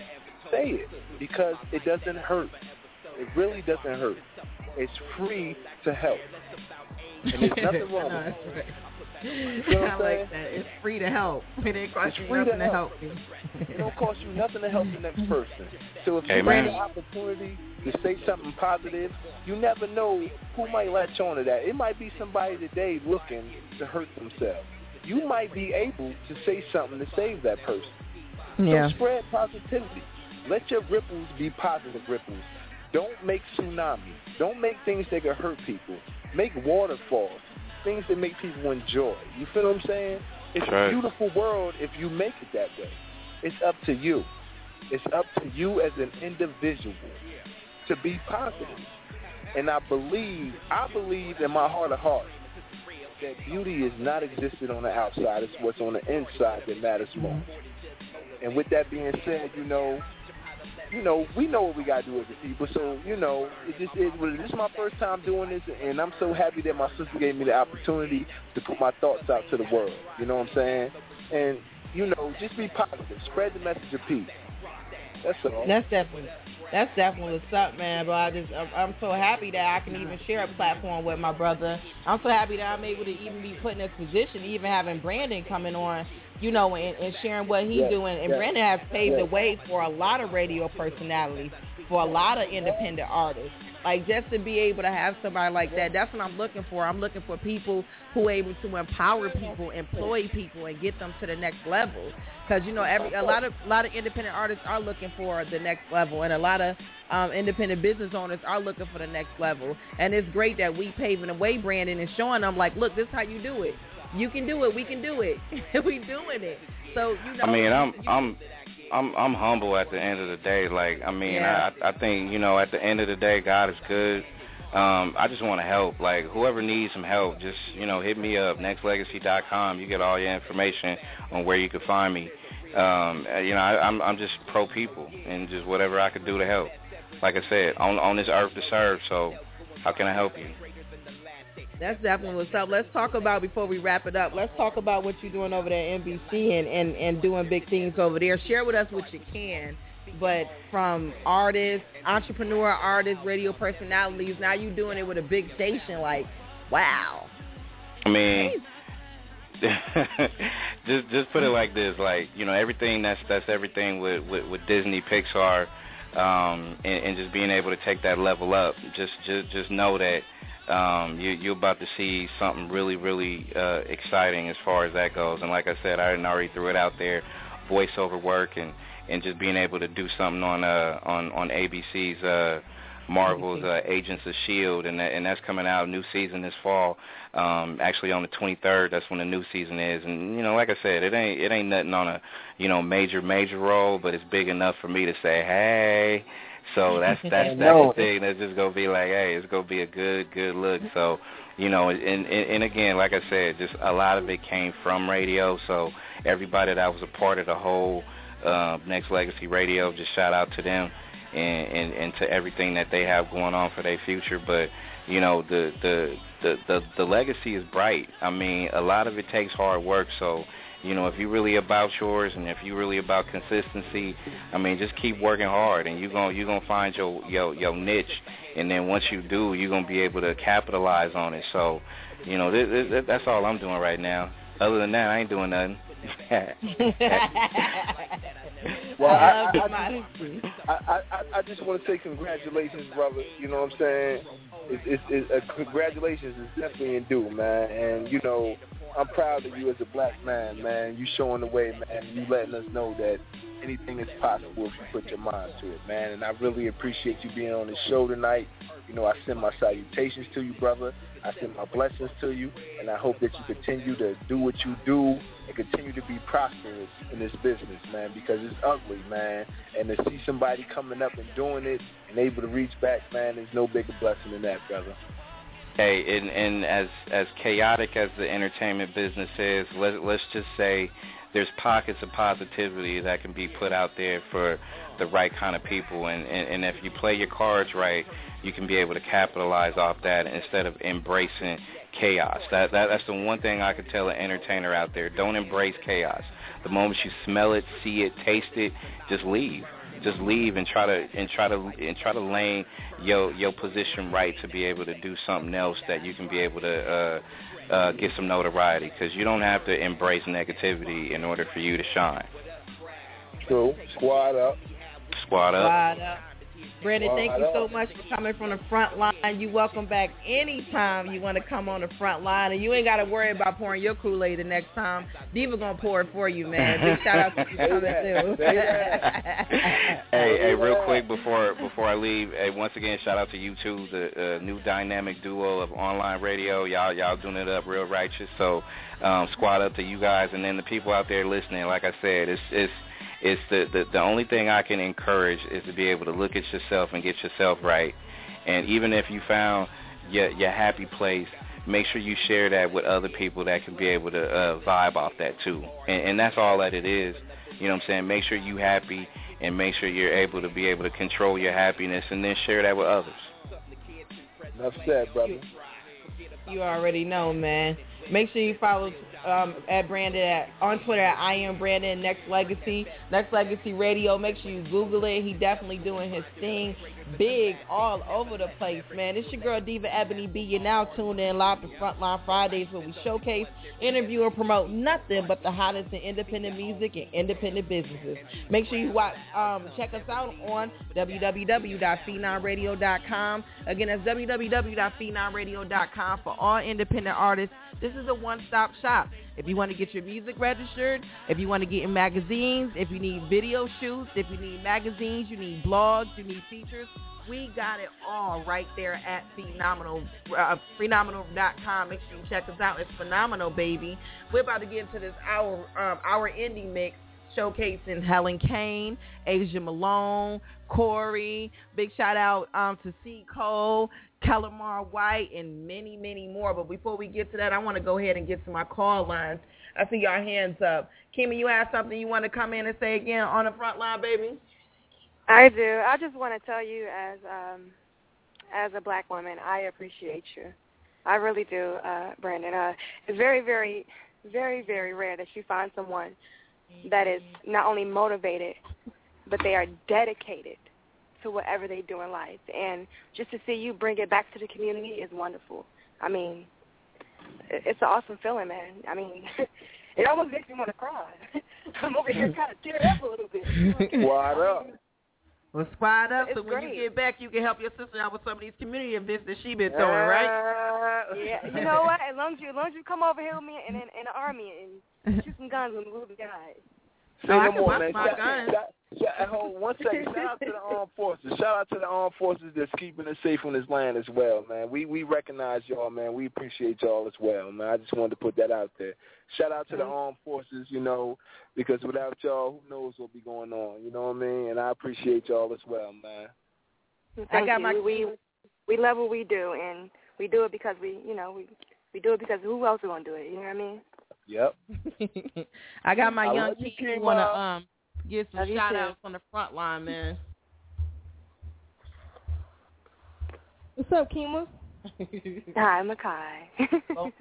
say it because it doesn't hurt. It really doesn't hurt. It's free to help. And there's nothing wrong with it. You know what I I'm like saying? that. It's free to help. It ain't cost It's you free nothing to to help. help me. It don't cost you nothing to help the next person. So if you Amen. have an opportunity to say something positive, you never know who might latch on to that. It might be somebody today looking to hurt themselves. You might be able to say something to save that person. Yeah. So spread positivity. Let your ripples be positive ripples. Don't make tsunamis. Don't make things that can hurt people. Make waterfalls, things that make people enjoy. You feel what I'm saying? It's right. a beautiful world if you make it that way. It's up to you. It's up to you as an individual to be positive. And I believe, I believe in my heart of hearts that beauty is not existed on the outside. It's what's on the inside that matters more. And with that being said, you know, you know, we know what we got to do as a people. So, you know, it just is what it is. This is my first time doing this, and I'm so happy that my sister gave me the opportunity to put my thoughts out to the world. You know what I'm saying? And, you know, just be positive. Spread the message of peace. That's all. That's definitely, that's definitely what's up, man. But I just, I'm, I'm so happy that I can even share a platform with my brother. I'm so happy that I'm able to even be put in this position, even having Brandon coming on, you know, and, and sharing what he's yes, doing. And yes, Brandon has paved yes. the way for a lot of radio personalities, for a lot of independent artists. Like, just to be able to have somebody like that, that's what I'm looking for. I'm looking for people who are able to empower people, employ people, and get them to the next level. Because, you know, every a lot of a lot of independent artists are looking for the next level, and a lot of um, independent business owners are looking for the next level. And it's great that we paving the way, Brandon, and showing them, like, look, this is how you do it. You can do it. We can do it. We doing it. So, you know. I mean, I'm you, I'm I'm I'm humble at the end of the day. Like, I mean, Yeah. I I think, you know, at the end of the day, God is good. Um, I just want to help. Like, whoever needs some help, just, you know, hit me up, next legacy dot com. You get all your information on where you can find me. Um, you know, I, I'm I'm just pro people, and just whatever I could do to help. Like I said, on on this earth to serve. So, how can I help you? That's definitely what's up. Let's talk about, before we wrap it up, let's talk about what you're doing over there at N B C and, and, and doing big things over there. Share with us what you can. But from artists, entrepreneur artists, radio personalities, now you're doing it with a big station. Like, wow. I mean, just just put it like this. Like, you know, everything that's that's everything with, with, with Disney, Pixar, um, and, and just being able to take that level up. Just just just know that um, you, you're about to see something really, really uh, exciting as far as that goes. And like I said, I already threw it out there, voiceover work and, and just being able to do something on uh, on on A B C's uh, Marvel's uh, Agents of S H I E L D, and that, and that's coming out, new season this fall. Um, actually on the twenty-third, that's when the new season is. And you know, like I said, it ain't it ain't nothing on a you know major major role, but it's big enough for me to say, hey. So that's that's that's the thing that's just gonna be like, hey, it's gonna be a good good look. So, you know, and, and and again, like I said, just a lot of it came from radio. So everybody that was a part of the whole uh, Next Legacy Radio, just shout out to them and, and and to everything that they have going on for their future. But you know, the the the the, the legacy is bright. I mean, a lot of it takes hard work. So, you know, if you're really about yours and if you're really about consistency, I mean, just keep working hard, and you're going you're gonna find your, your your niche. And then once you do, you're going to be able to capitalize on it. So, you know, th- th- that's all I'm doing right now. Other than that, I ain't doing nothing. Well, I, I, I, just, I, I, I just want to say congratulations, brother. You know what I'm saying? It's, it's, it's, uh, congratulations is definitely in due, man. And, you know, I'm proud of you as a black man, man. You showing the way, man. You letting us know that anything is possible if you put your mind to it, man. And I really appreciate you being on the show tonight. You know, I send my salutations to you, brother. I send my blessings to you, and I hope that you continue to do what you do and continue to be prosperous in this business, man, because it's ugly, man. And to see somebody coming up and doing it and able to reach back, man, there's no bigger blessing than that, brother. Hey, and, and as as chaotic as the entertainment business is, let, let's just say there's pockets of positivity that can be put out there for the right kind of people. And, and, and if you play your cards right, you can be able to capitalize off that instead of embracing chaos. That, that That's the one thing I could tell an entertainer out there. Don't embrace chaos. The moment you smell it, see it, taste it, just leave. Just leave and try to and try to and try to lane your your position right to be able to do something else that you can be able to uh, uh, get some notoriety, because you don't have to embrace negativity in order for you to shine. True. Squad up. Squad up. Squad up. Brandon, thank you so much for coming from the front line. You welcome back anytime you want to come on the front line, and you ain't got to worry about pouring your Kool-Aid the next time. Diva gonna pour it for you, man. Big shout out to you for coming through. hey, hey, real quick before before I leave, hey, once again, shout out to you two, the uh, new dynamic duo of online radio. Y'all y'all doing it up real righteous. So um, squad up to you guys, and then the people out there listening. Like I said, it's it's. It's the, the the only thing I can encourage is to be able to look at yourself and get yourself right. And even if you found your your happy place, make sure you share that with other people that can be able to uh, vibe off that too. And, and that's all that it is. You know what I'm saying? Make sure you're happy and make sure you're able to be able to control your happiness, and then share that with others. Enough said, brother. You already know, man. Make sure you follow um, at Brandon at, on Twitter at I am Brandon Next Legacy, Next Legacy Radio. Make sure you Google it. He definitely doing his thing big all over the place, man. It's your girl Diva Ebony B. You're now tuned in live to Frontline Fridays, where we showcase, interview, and promote nothing but the hottest in independent music and independent businesses. Make sure you watch, um, check us out on w w w dot phenom radio dot com. Again, that's w w w dot phenom radio dot com for all independent artists. This is a one-stop shop. If you want to get your music registered, if you want to get in magazines, if you need video shoots, if you need magazines, you need blogs, you need features, we got it all right there at Phenomenal, uh, phenomenal dot com. Make sure you check us out. It's phenomenal, baby. We're about to get into this hour, um, hour indie mix, showcasing Helen Kane, Asia Malone, Corey. Big shout out um, to C. Cole, Kellamar White, and many, many more. But before we get to that, I want to go ahead and get to my call lines. I see y'all hands up. Kimmy, you have something you want to come in and say again on the front line, baby? I do. I just want to tell you, as um, as a black woman, I appreciate you. I really do, uh, Brandon. Uh, it's very, very, very, very rare that you find someone that is not only motivated, but they are dedicated to whatever they do in life. And just to see you bring it back to the community is wonderful. I mean, it's an awesome feeling, man. I mean, it almost makes me want to cry. I'm over here kind of teared up a little bit. Squad up. Well, squad up, It's so when great. you get back, you can help your sister out with some of these community events that she been throwing, right? Uh, yeah, you know what? As long as you, as long as you come over here with me in, in, in the army and shoot some guns with me, we'll be all right. Say Oh, I no can more, bust man. my Shout, gun. shout, shout, hold one second. Shout out to the armed forces. Shout out to the armed forces that's keeping us safe on this land as well, man. We we recognize y'all, man. We appreciate y'all as well, man. I just wanted to put that out there. Shout out to the armed forces, you know, because without y'all, who knows what be going on, you know what I mean? And I appreciate y'all as well, man. Thank I got you. my we we love what we do, and we do it because we, you know, we we do it because who else is gonna do it? You know what I mean? Yep. I got my I young love you, king who Kima. want to um, give some Love you shout too. outs on the front line, man. What's up, Kima? Hi, Makai.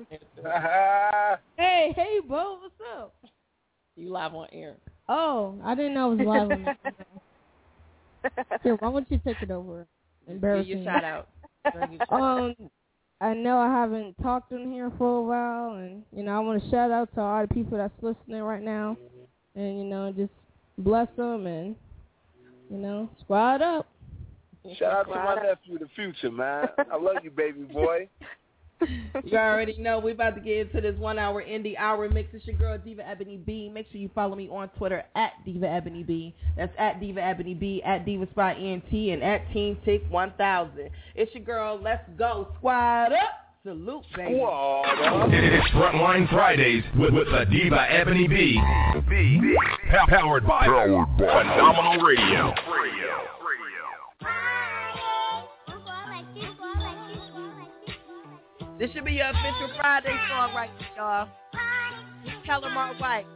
Hey, hey, Bo, what's up? You live on air. Oh, I didn't know it was live on that. Here, why don't you take it over? Give Embarrassing. your shout out. Um, I know I haven't talked on here for a while, and, you know, I want to shout out to all the people that's listening right now, and, you know, just bless them and, you know, squad up. Shout out to my nephew, the future, man. I love you, baby boy. You already know we're about to get into this one-hour indie hour mix. It's your girl, Diva Ebony B. Make sure you follow me on Twitter at Diva Ebony B. That's at Diva Ebony B, at Diva Spot E N T, and at Team Tick one thousand. It's your girl. Let's go. Squad up. Salute, baby. Squad up. It's Frontline Fridays with, with the Diva Ebony B. B. Powered by, Powered by Phenomenal Radio. This should be your official Friday song right here, y'all. Kellamar White.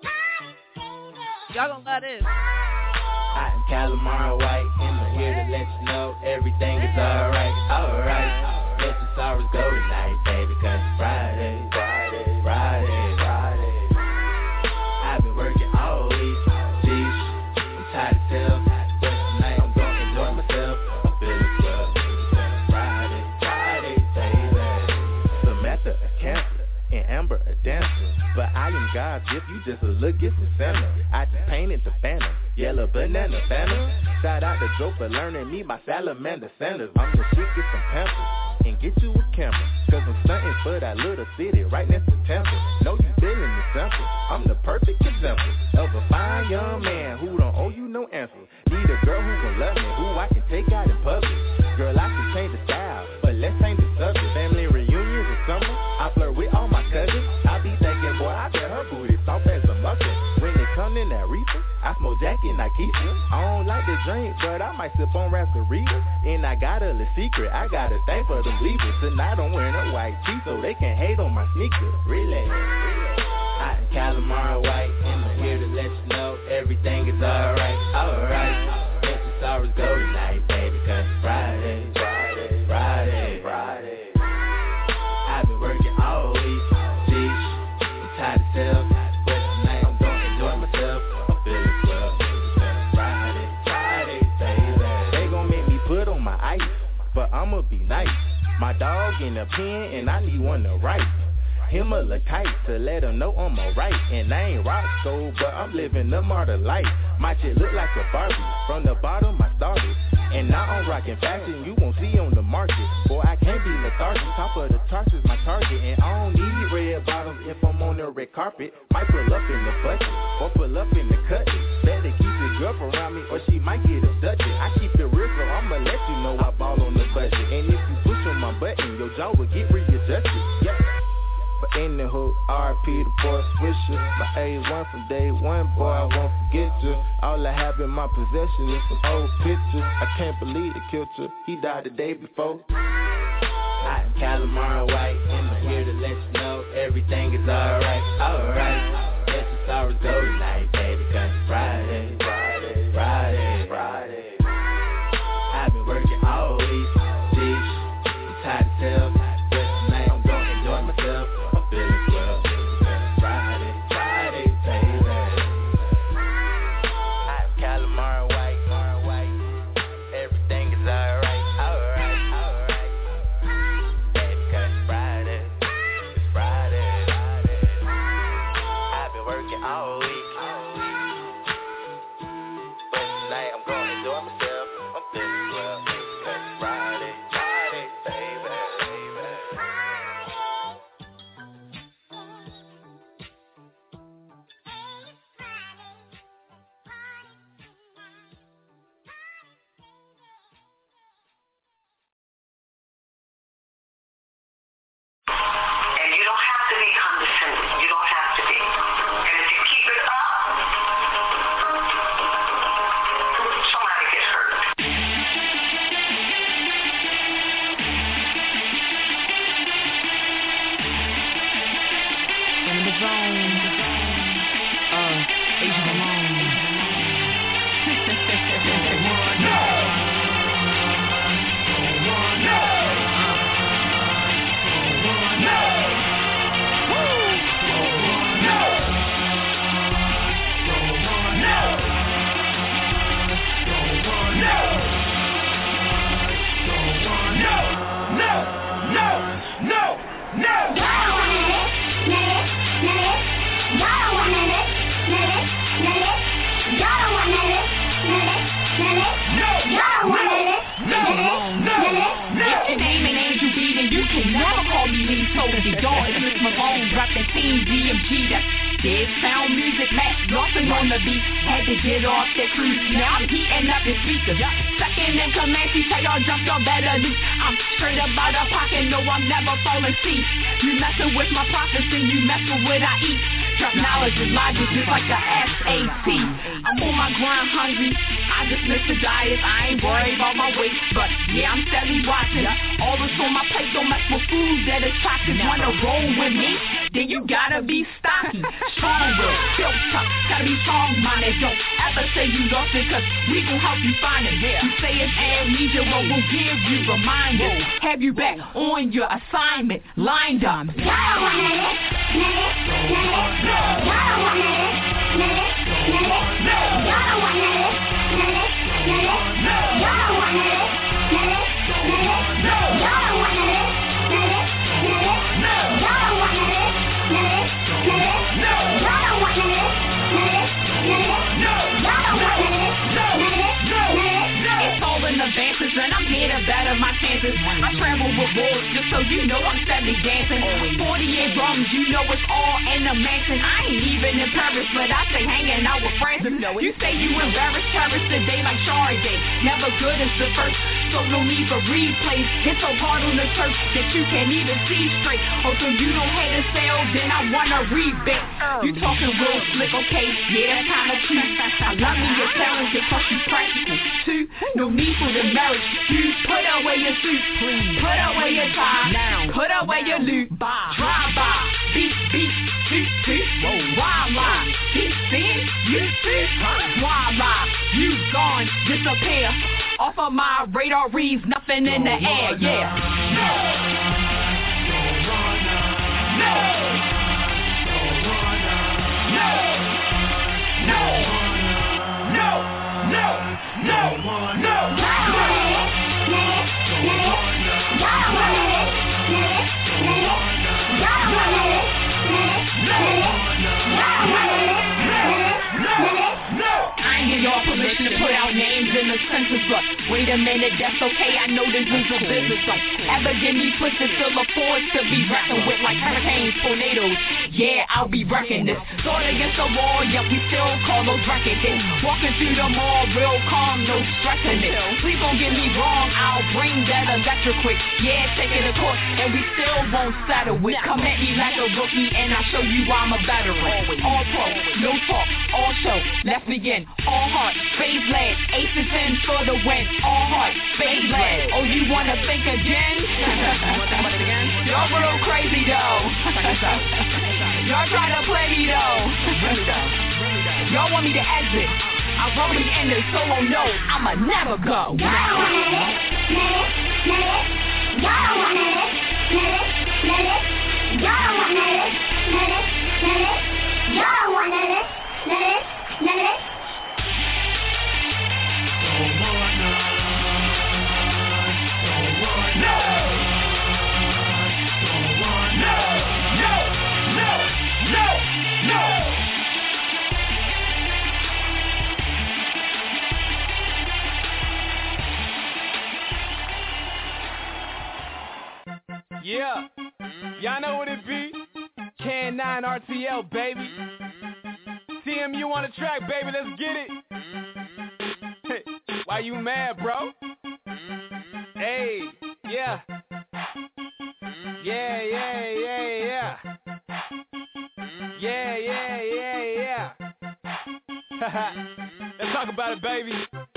Y'all gonna love this. I'm Kellamar White, and I'm here to let you know everything is alright, alright. Let the sorrows go tonight, baby, cause it's Friday, Friday, Friday, Friday. I've been working all week, geez, I'm tired of self, but tonight I'm gonna enjoy myself. I'm feeling good, Friday, Friday, baby. Samantha, a cancer, God's gift, you just a little gift to Santa. I just painted the banner, yellow banana banner. Shout out to Joe for learning me my salamander Sanders. I'm the shit, get some Pampers and get you a camera, cause I'm stunting for that little city right next to Tampa. Know you feeling the sample, I'm the perfect example of a fine young man who don't owe you no answer. Need a girl who gon' love me, who I can take out in public. Girl, I can change the style, but let's change the subject. Family reunions in summer, I flirt with all my cousins. I be thinking, boy, I bet her booty soft as a muffin. When it come in that reefer, I smoke Jack and I keep it. I don't like to drink, but I might sip on Rascaritas. And I got a little secret, I got a thing for them bleepers. Tonight I'm wearing a white tee so they can hate on my sneakers. Really, Hot calamari white, and I'm here to let you know everything is alright, alright. Let your sorrows go tonight, baby, cause Friday, Friday, Friday, Friday. I've been working all week, geez, I'm tired of self, but tonight I'm gonna enjoy myself. I'm feeling swell, cause Friday, Friday, baby. They gon' make me put on my ice, but I'ma be nice. My dog in a pen, and I need one to write. Him a look tight to let him know I'm alright. And I ain't rock so, but I'm living the martyr life. My shit look like a Barbie, from the bottom I started. And now I'm rocking fashion you won't see on the market. Boy, I can't be lethargic, top of the charts is my target. And I don't need red bottoms if I'm on the red carpet. Might pull up in the bucket, or pull up in the cut. Better keep your girl around me, or she might get abducted. I keep it real, so I'ma let you know I ball on the budget. And if you push on my button, your jaw will get readjusted, yeah. But in the hood, R P the boy Swisher. My A one from day one, boy, I won't forget you. All I have in my possession is some old pictures. I can't believe the killed you, he died the day before. Hot calamari white, and I'm here to let you know everything is alright, alright. Let your sorrows go tonight, baby, cause Friday, Friday, Friday, Friday. I've been working all week, geez, I'm tired of self, but tonight I'm gonna enjoy myself. Feeling swell, cause Friday, Friday, baby. Hot calamari white, white. Everything is alright, alright, alright. Baby, cause Friday, it's Friday, Friday. I've been working all week, but tonight I'm gonna enjoy myself. I'm feeling swell, cause Friday, Friday, baby. Have you back on your assignment, lined up. Y'all want it, nigga, nigga. Y'all want it, nigga, nigga. Y'all want it, nigga, nigga. Y'all want it, nigga, nigga. Y'all want it, nigga, nigga. Y'all want it, nigga, nigga. advances, and I'm here to better my chances. I travel with wolves, just so you know I'm steadily dancing. forty-eight drums, you know it's all in the mansion. I ain't even in Paris, but I stay hanging out with friends. You say you embarrassed Paris today like Sade. Never good as the first, so no need for replays. Hit so hard on the turf that you can't even see straight. Oh, so you don't hate a sale, then I wanna rebate. You talking real slick, okay? Yeah, that's kinda cute. I love me your talent, because you practical too. No need for the marriage. You put away your suit, please. Put away your tie. Now. Put away your loot. Bye. Drive by. Beat, beat, toot, toot. Wild lie. Keep seeing you too. Wild lie. You gone, disappear. Off of my radar reads nothing in the air. Yeah. No. No. No. No. No. No. No. I ain't give y'all permission to put out names in the census book. Wait a minute, that's okay, I know this is a business. Don't ever get me twisted, feel a force to be reckoned with like hurricanes, tornadoes. Yeah, I'll be wrecking this. Sword against the wall, yeah, we still call those record hits. Walking through the mall, real calm, no stressing it. Please don't get me wrong, I'll bring that electric quick. Yeah, take it to court, and we still won't settle it. Come at me like a rookie, and I'll show you I'm a veteran. All pro, no talk, all show, let's begin. All heart, phase led, aces in for the win. All heart, phase led. Oh, you wanna think again? Y'all real crazy though. Y'all try to play me though. Y'all want me to exit. I've already ended solo no, I'ma never go. Y'all want it, let it, y'all want it, let it, let it, y'all want it, let it, let it, y'all want it, let it, let it. Yeah, y'all know what it be. Can nine R T L, baby. T M U on the track, baby, let's get it. Hey, why you mad, bro? Hey, yeah. Yeah, yeah, yeah, yeah. Yeah, yeah, yeah, yeah. Let's talk about it, baby.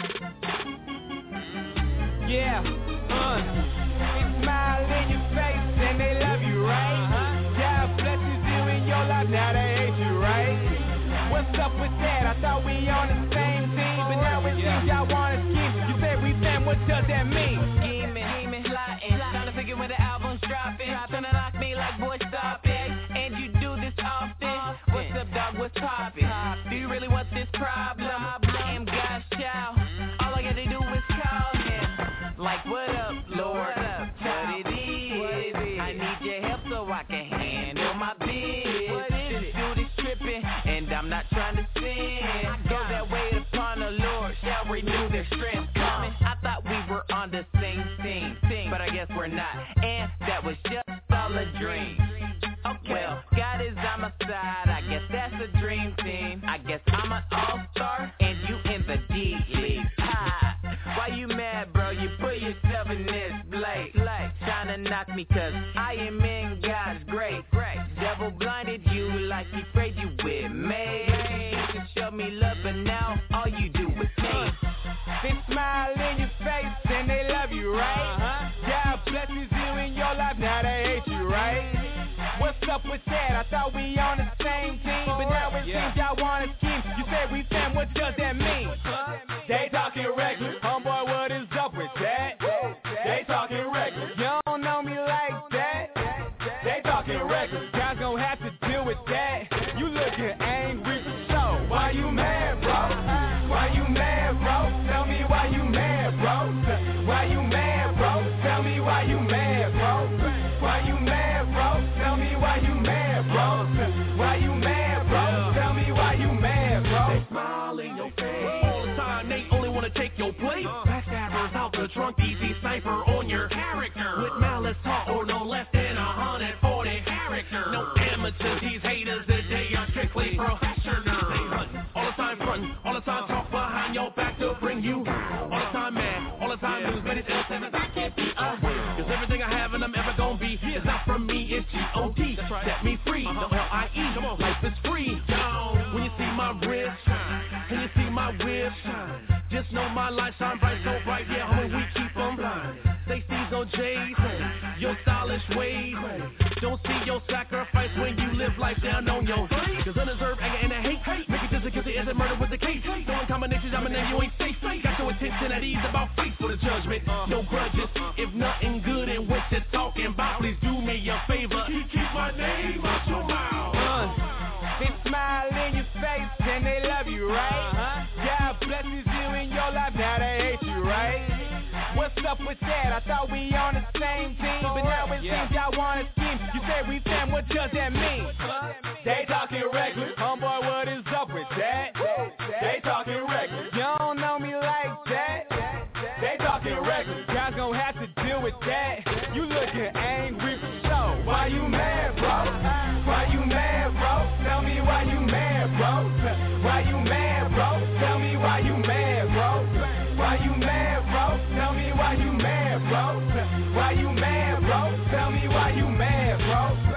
Yeah, uh. They smile in your face and they love you, right? Uh-huh. God blesses you in your life, now they hate you, right? What's up with that? I thought we on the same team, but now it seems y'all wanna scheme. You said we fam, what does that mean? Scheming, scheming, plotting, trying to figure when the album's dropping. Trying to knock me like, boy, stop it. And you do this often. What's up, dog? What's poppin'? Do you really want this problem? I am God's child. All I gotta do is call him. Like, what up, Lord? What up? What it is? I need your help so I can handle my biz. What is it? Dude is tripping, and I'm not trying to sin. Go that way upon the Lord shall renew their strength. Coming, I thought we were on the same team, but I guess we're not. And that was just all a dream. Okay, well, God is on my side. I guess that's a dream team. I guess I'm an all-star, and you in the D League. Ha! Why you mad, bro? You put yourself in this place, like trying to knock me, cause I am in God's grace. Devil blinded you like he sprayed you with me. You show me love, but now all you do is hate. They smile in your face and they love you, right? God blesses you in your life, now they hate you, right? What's up with that? I thought we on the same team, but now it seems y'all wanna scheme. You said we fam, what does that mean? They talking reckless, homeboy, what is up with that? They talking reckless, you don't know me like that. They talking reckless, guys gon' have to deal with that. You looking angry for sure. Why you mad, bro? Why you mad, bro? Tell me why you mad, bro? Why you mad, bro? Tell me why you mad, bro? Why you mad, bro? Tell me why you mad, bro? Why you mad, bro? Tell me why you mad, bro? They smile in your face all the time, they only wanna take your place. Backstabbers out the trunk N G O D. Set me free, no L I E. Life is free. When you see my wrist, and you see my whip, just know my light shine bright, so bright, yeah, homie, we keep them blind. Stacy's on J's, your stylish ways. Don't see your sacrifice when you live life down on your face. Cause undeserved anger and a hate, make it just guilty as a murder was the case. Throwing combinations, I'm a name you ain't safe. Got your attention at ease about face for the judgment. No grudges, if nothing good in what you're talking about, please do me a favor. Keep my name out your mouth. Uh, they smile in your face and they love you, right? God blesses you in your life, now they hate you, right? What's up with that? I thought we on the same team, but now it seems y'all wanna scheme. You said we fam, what does that mean? They talking reckless, homeboy, what is up with that? They talking reckless, you don't know me like that. They talking reckless, guys gon' have to deal with that. You looking angry for sure. Why you mad, bro? Why you mad, bro? Tell me why you mad, bro? Why you mad, bro? Tell me why you mad, bro? Why you mad, bro? Tell me why you mad, bro? Why you mad, bro? Tell me why you mad, bro?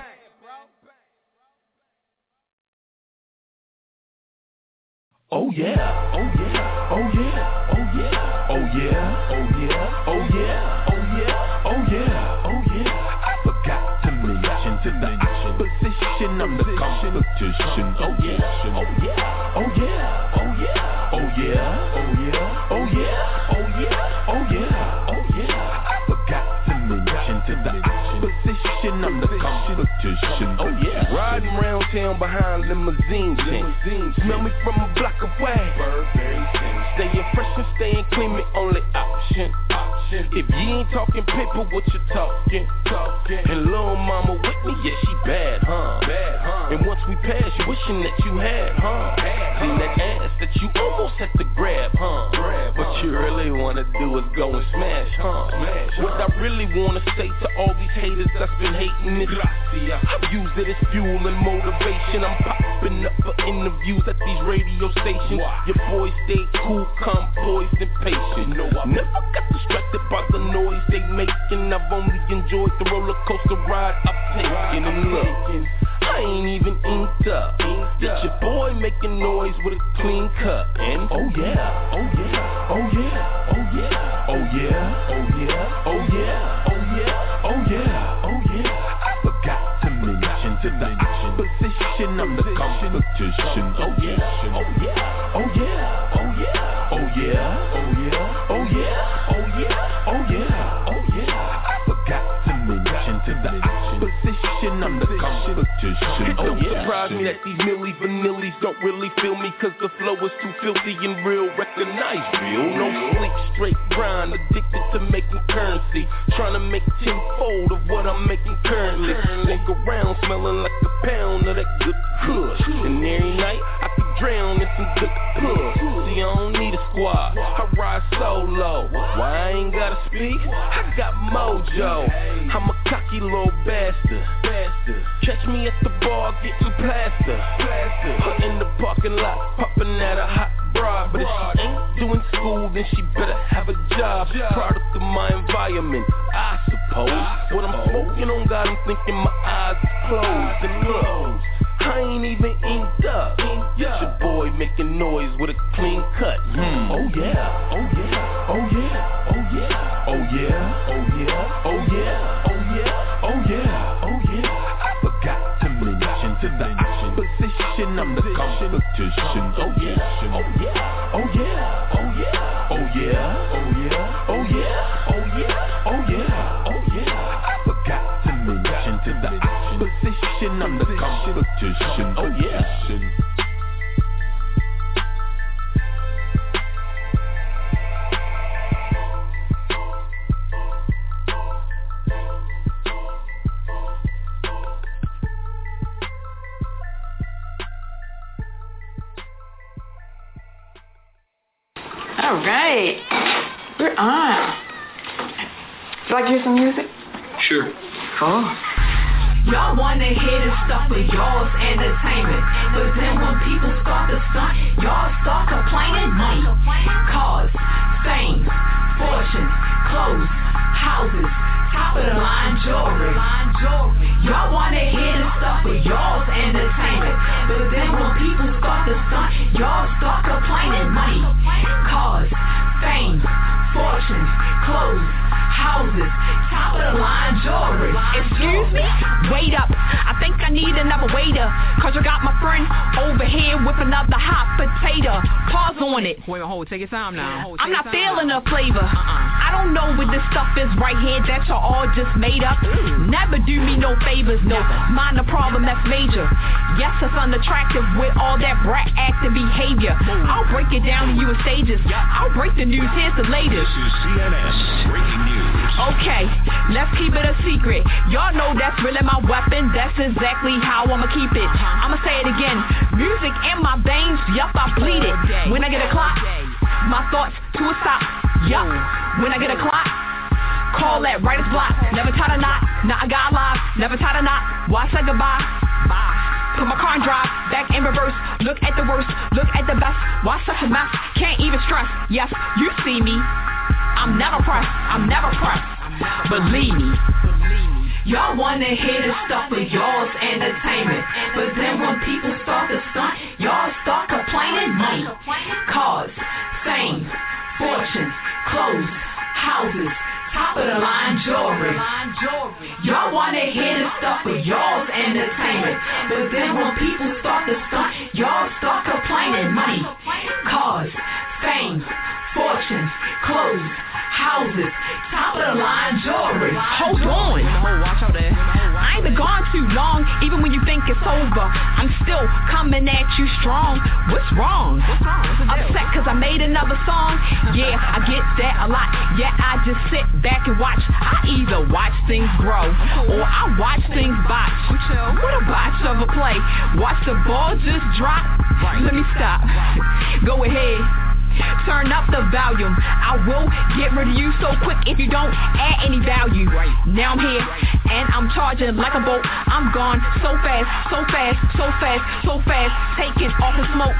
Oh yeah, oh yeah, oh yeah, oh yeah, oh yeah, oh yeah, oh yeah, oh yeah, oh yeah, oh yeah. I forgot to mention to mention position, I'm the competition. Oh yeah, oh yeah, oh yeah, oh yeah, oh yeah, oh yeah, oh yeah, oh yeah, oh yeah, oh yeah. I forgot to mention to the position, I'm the competition. Oh yeah, riding around town behind limousine tent. Smell me from a block away. Staying fresh and staying clean, my only option. If you ain't talking paper, what you talking? And little mama with me, yeah, she bad, huh? And once we pass, you wishing that you had, huh? Seen that ass that you almost had to grab, huh? What you really wanna do is go and smash, huh? What I really wanna say to all these haters that's been hating is I've used it as fuel and motivation. I'm popping up for interviews at these radio stations. Your boys stay cool, calm, poised, and patient. Never got distracted by the noise they making. I've only enjoyed the roller coaster ride I've taken. And look, I ain't even inked up. It's your boy making noise with a clean cut. And oh yeah, oh yeah, oh yeah, oh yeah, oh yeah, oh yeah, oh yeah, oh yeah, oh yeah, oh yeah. I forgot to mention to mention position, I'm the competition. Oh yeah, oh yeah, oh yeah, oh yeah, oh yeah, oh yeah, oh yeah, oh yeah, oh yeah, oh yeah. I forgot to mention to the position, I'm the competition. It don't surprise me that these Milli Vanillis don't really feel me, cause the flow is too filthy and real. Recognize real, no sleep, straight grind, addicted to making currency, trying to make tenfold of what I'm making currently. Walk around smelling like a pound of that good kush, and every night I could drown in some good push. See, I don't need a squad, I ride solo. Why I ain't gotta speak? I got mojo. I'm a cocky little bastard. Catch me at the bar getting plaster. Her in the parking lot, popping at a hot broad. But if she ain't doing school, then she better have a job. Product of my environment, I suppose. What I'm smoking on, God, I'm thinking my eyes are closed. And look, I ain't even inked up. It's your boy making noise with a clean cut. Hmm. Oh yeah, oh yeah, oh yeah, oh yeah, oh yeah, oh yeah, oh yeah, oh yeah, oh yeah, oh yeah. I forgot to mention to mention position, I'm the competition. Oh yeah, oh yeah, oh yeah, oh yeah, oh yeah, oh yeah, oh yeah, oh yeah, oh yeah, oh yeah. I forgot to mention to mention position, I'm the competition. Oh yeah. All right, we're on. Would you like to hear some music? Sure. Cool. Y'all wanna hear the stuff for y'all's entertainment, but then when people start to stunt, y'all start complaining. Money, cars, fame, fortunes, clothes, houses, top of the line jewelry. Y'all want fortunes, clothes, houses, top of the line jewelry. Excuse me? Wait up, I think I need another waiter, cause you got my friend over here with another hot potato. Pause on it. Wait, hold, take your time now. I'm not feeling the flavor. Uh-uh. I don't know what this stuff is right here that you're all just made up. Ooh. Never do me no favors, no. Mind the problem that's major. Yes, it's unattractive with all that brat acting behavior. Ooh. I'll break it down to you in stages. I'll break the news, here's the latest. This is C N S Breaking News. Okay, let's keep it a secret. Y'all know that's really my weapon. That's exactly how I'ma keep it. I'ma say it again. Music in my veins, yup, I bleed it. When I get a clock, my thoughts to a stop. Yup, when I get a clock, call that writer's block. Never tied a knot, not a guy alive. Never tied a knot, why say goodbye? Bye. Put my car in drive, back in reverse. Look at the worst, look at the best. Why such a mess? Can't even stress. Yes, you see me. I'm never pressed, I'm never pressed. Believe me. Y'all wanna hear the stuff of y'all's entertainment, but then when people start to stunt, y'all start complaining. Money, cars, fame, fortunes, clothes, houses, top of the line jewelry. Y'all wanna hear the stuff of y'all's entertainment, but then when people start to stunt, y'all start complaining. Money, cars, fame, fortunes, clothes, houses, top of the line jewelry. Hold on. Watch out there. I ain't been gone too long, even when you think it's over. I'm still coming at you strong. What's wrong? What's wrong? What's Upset cause I made another song? Yeah, I get that a lot. Yeah, I just sit back and watch. I either watch things grow or I watch things botch. What a botch of a play. Watch the ball just drop. Let me stop. Go ahead. Turn up the volume. I will get rid of you so quick if you don't add any value. Now I'm here and I'm charging like a boat. I'm gone so fast, so fast, so fast, so fast. Taking off the smoke.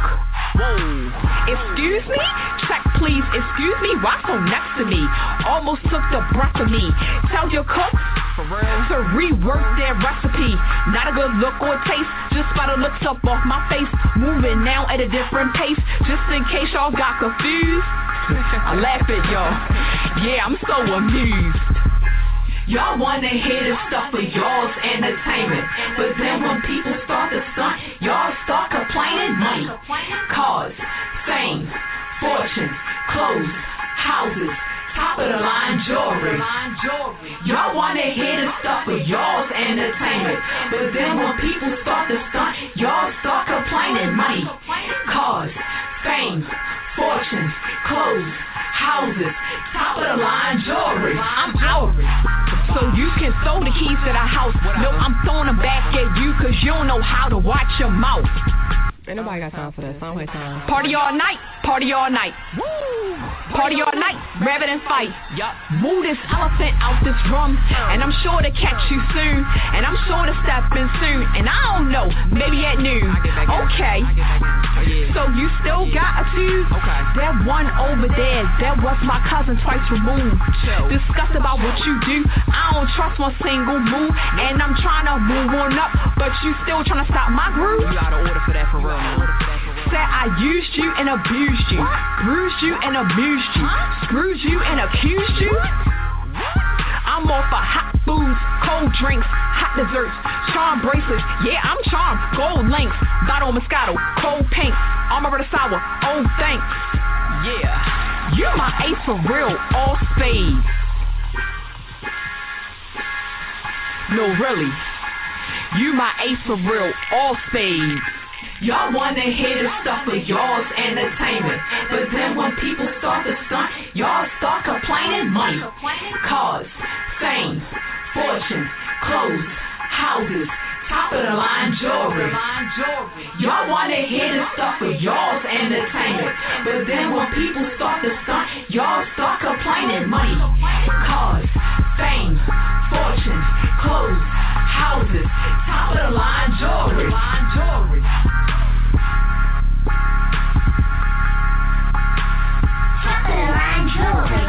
Whoa. Excuse me? Check please, excuse me. Why so next to me? Almost took the breath of me. Tell your cook for real to rework their recipe. Not a good look or taste, just by the looks up off my face. Moving now at a different pace, just in case y'all got confused. I laugh at y'all. Yeah, I'm so amused. Y'all wanna hear the stuff of y'all's entertainment, but then when people start to stunt, y'all start complaining. Money, cars, fame, fortunes, clothes, houses, top of the line jewelry. Y'all wanna hear the stuff of y'all's entertainment, but then when people start to stunt, y'all start complaining. Money, cars, fame, fortunes, clothes, houses, top of the line jewelry. I'm out. So you can throw the keys to the house. No, I'm throwing them back at you cause you don't know how to watch your mouth. Ain't nobody got time for that. Sound like time. Party all night, party all night. Woo! Party all night, rev it and fight. Yup. Move this elephant out this room, and I'm sure to catch you soon. And I'm sure to step in soon. And I don't know, maybe at noon. Okay. So you still got a fuse? Okay. That one over there, that was my cousin twice removed. Discuss about what you do. I don't trust one single move, and I'm trying to move on up, but you still trying to stop my groove? You got an order for that for real. Said I used you and abused you, bruised you and amused you, screwed you and accused you. I'm all for hot foods, cold drinks, hot desserts, charm bracelets. Yeah, I'm charmed. Gold links, bottle Moscato, cold paint, armor of the sour. Oh, thanks. Yeah, you're my ace for real, all spades. No, really, you my ace for real, all spades. Y'all wanna hear the stuff of y'all's entertainment, but then when people start to stunt, y'all start complaining. Money, cars, fame, fortunes, clothes, houses, top of the line jewelry. Y'all wanna hear the stuff of y'all's entertainment, but then when people start to stunt, y'all start complaining. Money, cars, fame, fortunes, clothes, houses, top of the line jewelry. Top of the line jewelry.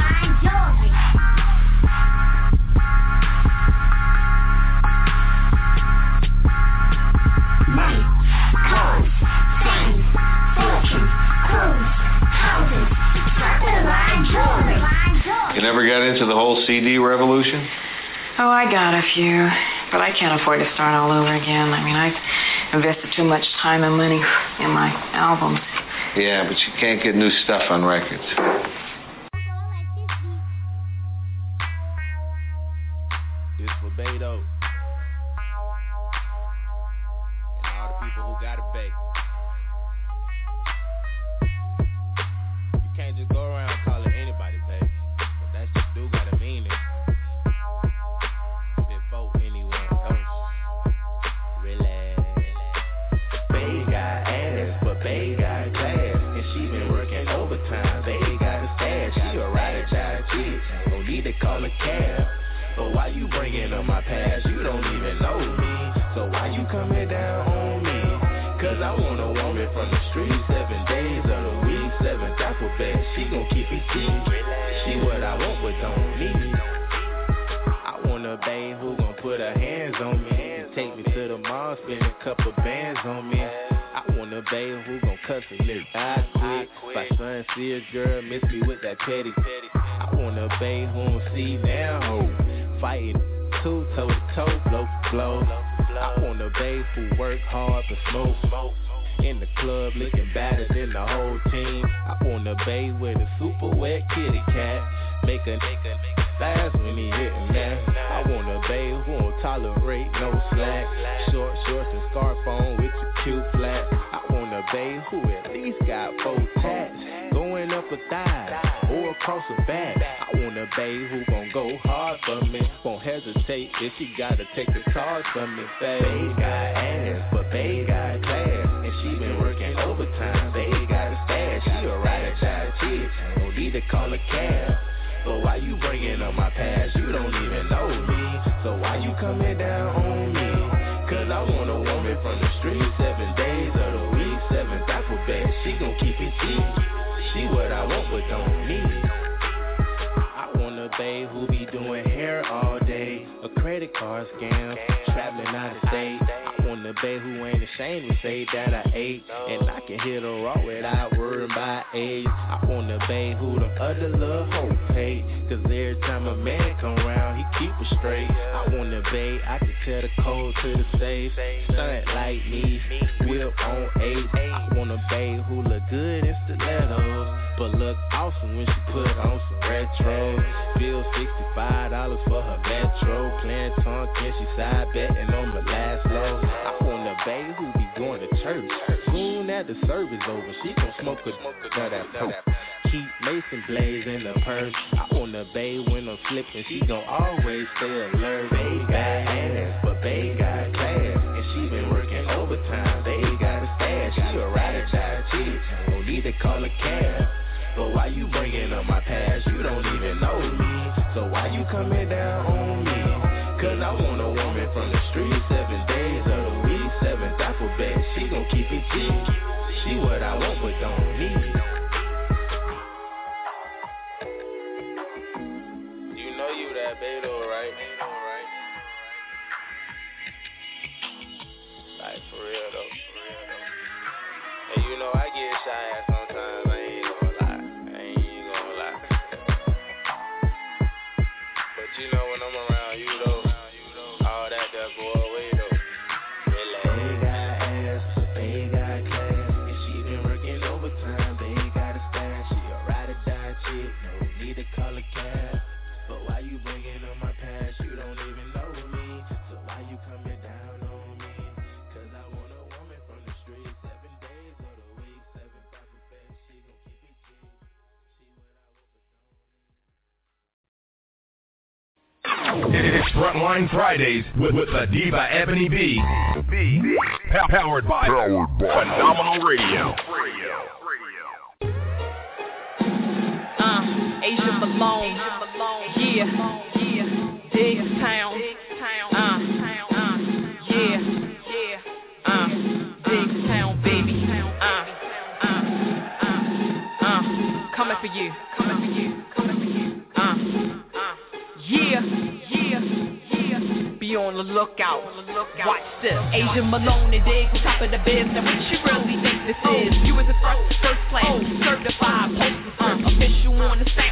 Money, cars, fame, fortune, clothes, houses, top of the line jewelry. You never got into the whole C D revolution? Oh, I got a few, but I can't afford to start all over again. I mean, I've invested too much time and money in my albums. Yeah, but you can't get new stuff on records. This for Beto. And all the people who got a Bay. You can't just go around calling anybody Bay. But that shit do gotta mean it. Before anyone else. Relax. Bay got ass, but Bay got class. And she been working overtime. Bay got a stash. She a ride or die chick. Don't need to call a cab. But why you bringing up my past? You don't even know me. So why you coming down on me? Cause I want a woman from the street. Seven days of the week, seven alphabet. She gon' keep it T. She what I want but don't need. I want a babe who gon' put her hands on me and take me to the mall, spend a couple bands on me. I want a babe who gon' cuss a little eye quick. My son see a girl, miss me with that petty. I want a babe who don't see now ho. Fighting two toe to toe, blow for blow. I want a babe who work hard but smoke. In the club looking better than the whole team. I want a babe with a super wet kitty cat. Make a nigga fast when he hitting that. I want a babe who won't tolerate no slack. Short shorts and scarf on with your cute flat. I want a babe who at least got four tats going up a thigh or across her back. I want a babe who gon' go hard for me. Won't hesitate if she gotta take the charge from me. Babe got ass, but babe got class. And she been working overtime. Babe got a stash. She a ride or die chick. Don't need to call a cab. But why you bringing up my past? You don't even know me. So why you coming down on me? Cause I want a woman from the street. Seven days of the week, seven alphabet. She gon' keep it T. She what I want but don't need. I want a babe who be doing hair all day. A credit card scam, traveling out of state. I want a babe who ain't ashamed to say that I ate. And I can hit her raw without worrying about age. I want a babe who the other little hoe hate. Cause every time a man come round, he keep her straight. I want a babe I can tell the code to the safe. Stunt like me, whip on eight. I want a babe who look good in stilettos, but look awesome when she put on some retro. Bill sixty-five dollars for her metro. Playing tongue, can she side betting on my last low? I want a babe who be going to church. Soon as the service over, she gon' smoke a nut at post. Keep Mason Blaze in the purse. I want a babe when I'm slipping, she gon' always stay alert. Babe got ass, but babe got class. And she been working overtime. Babe got a stash. She a ride or die chick. Don't need to call a cab. But why you bringing up my past? You don't even know me. So why you coming down on me? Cause I want a woman from the street. Seven days of the week, seven alphabet. She gon' keep it G. She what I want but don't need. You know you that Beto, right? Like for real though, for real though. And you know I get shy at sometimes. I ain't gonna lie, I ain't gonna lie. But you know when I'm around you though, all that that go away though. Relax. They got ass, they got class, and she been working overtime. They got a stash, she a ride or die chick. No need to call a cab. But why you bringing up my past? You don't even know me. So why you coming down on me? Cause I want a woman from the street. Seven days of the week, seven alphabet. She gon' keep it G. It's Frontline Fridays with, with the Diva Ebony B. B. Powered by, Powered by Phenomenal Radio. Uh, Asia Malone. Yeah, yeah. Diggs Town. Uh, uh, yeah, yeah. Uh, Diggs Town, baby. Uh, uh, uh, uh. Coming for you. Coming for you. Coming for you. Uh, uh. Yeah, yeah, yeah. Be on the lookout. Watch this. Asia Malone and Diggs on top of the biz. Now what you really think this is? You was a first, first class, certified, post uh, official on the stamp.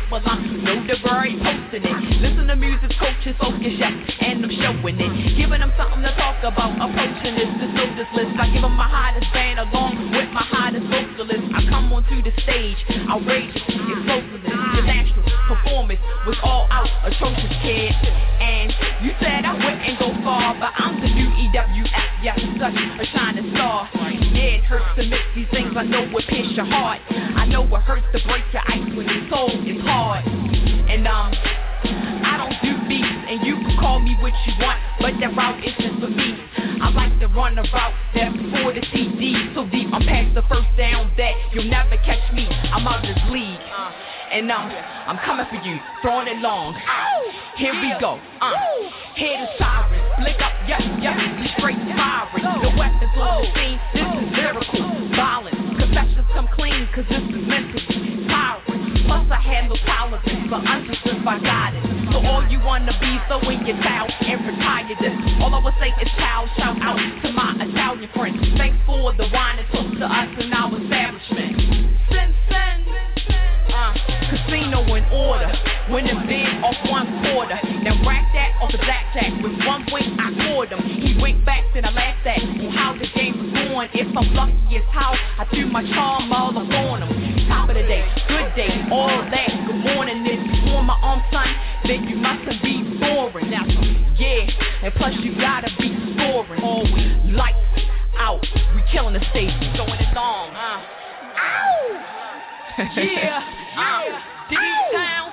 well I'm no the very posting it. Listen to music, coaches, focus, yes, and I'm showing it. Giving them something to talk about, approaching this, this notice list. I give them my hottest band along with my hottest vocalist. I come onto the stage, outrageous, explosive, the national performance was all out, atrocious, kid. And you said I wouldn't go far, but I'm the new E W F, yes, such a shining star. Yeah, it hurts to miss these things, I know it pierce your heart. I know it hurts to break your ice when your soul is hard. And um, I don't do beats, and you can call me what you want, but that route isn't for me. I like to run a route that's before the C D, so deep I'm past the first down that you'll never catch me. I'm out this league. And um, I'm coming for you, throwing it long. Here we go. Uh, hear the sirens, blick up, yes, yes, we straight firing. The weapons on the scene, this is lyrical, violence. Confessions come clean, cause this is mentally tiring. Plus I have no tolerance for unjustified guidance. So all you wanna be, so in your child and retire this. All I would say is child, shout out to my Italian friends. Thanks for the wine and toast to us in our establishment. Sin, sin. Uh, casino in order, winning big off one quarter. Then rack that off the blackjack. With one wink I scored him. He winked back, then I laughed at on how the game was going. If I'm lucky, it's how I threw my charm all up on him. Top of the day, good day, all that. Good morning, if you on my arm, son, then you mustn't be boring. Now, yeah, and plus you gotta be scoring. Always lights out, we killing the stage, going it long. Uh. Ow! Yeah, yeah, D-Town.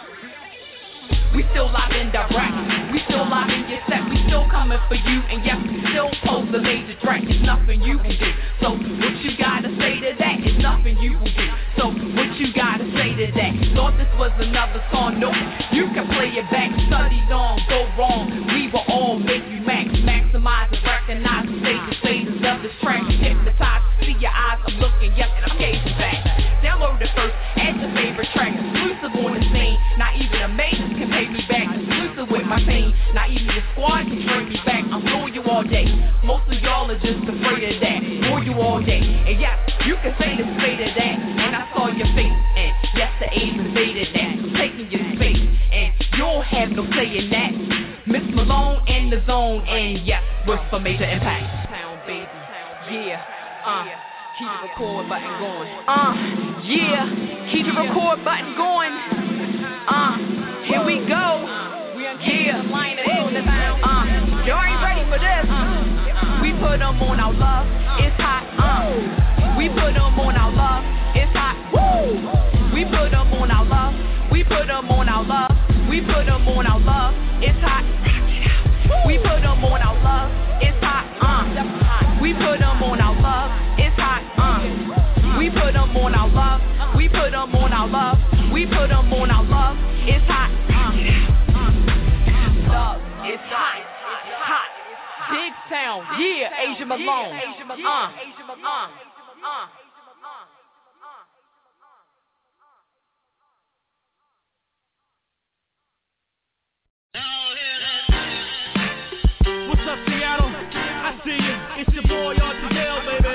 We still live in direct, we still live in your set, we still coming for you, and yes, we still pose the laser track. It's nothing you can do. So what you gotta say to that? It's nothing you can do. So what you gotta say to that? Thought this was another song? Nope. You can play it back, studied on, go wrong. We will all make you max, maximize and recognize the stages, stages of this track. Hypnotize, see your eyes, I'm looking, yes, and I'm gazing back. Download it first, add your favorite track, exclusive on the scene. Not even the majors can pay me back, exclusive with my team. Not even your squad can trade me back. I'm for you all day. Most of y'all are just afraid of that. For you all day. And yes, you can say the spade of that. And I saw your face, and yes, the age invaded that. Taking your space, and you'll have no say in that. Miss Malone in the zone, and yes, we're for major impact. Town baby, yeah, uh. Keep the record button going. Uh, yeah. Keep the record button going. Uh, here we go. Yeah. Uh, y'all ain't ready for this. We put them on our love. It's hot. Uh, we put them on our love. It's hot. Woo. We put them on our love. We put them on our love. We put them on our love. It's hot. We put them on our love. It's hot. Uh, we put them on our love. It's hot. Uh, we put them on our love. We put them on our love. We put them on our love. It's hot. Uh, love. It's hot. Hot. Big Town. Yeah, Asia Malone. Uh, uh, uh. What's up, Seattle? I see you. It's your boy, R T L, baby.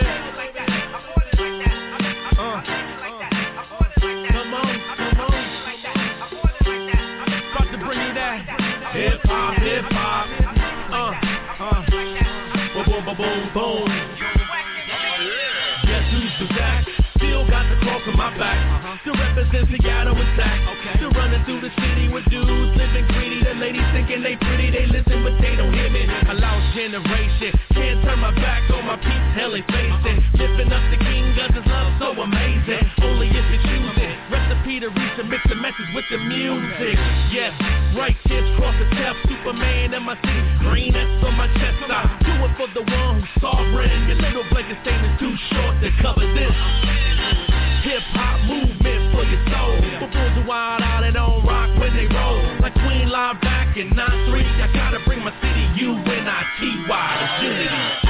Uh, come on, come on. About to bring you that hip hop, hip hop. Uh, uh. Boom, boom, boom, boom, boom. Guess who's back? Still got the cross on my back. Still represent Seattle with Zach. Still running through the city with dudes living greedy. The ladies thinking they pretty, they listen but they don't hear me. A lost generation, can't turn my back on my peeps, hell they face it. Lifting up the king, cause his love so amazing. Only if you choose it. Recipe to reach and mix the message with the music. Yes, right kids cross the step. Superman in my city, green X on my chest. I do it for the one who's sovereign. Your little blanket statement's too short to cover this. Hip hop movement for your soul. For fools who wild out and don't rock when they roll. Like Queen Live back in nine three. I gotta bring my city U N I T Y agility.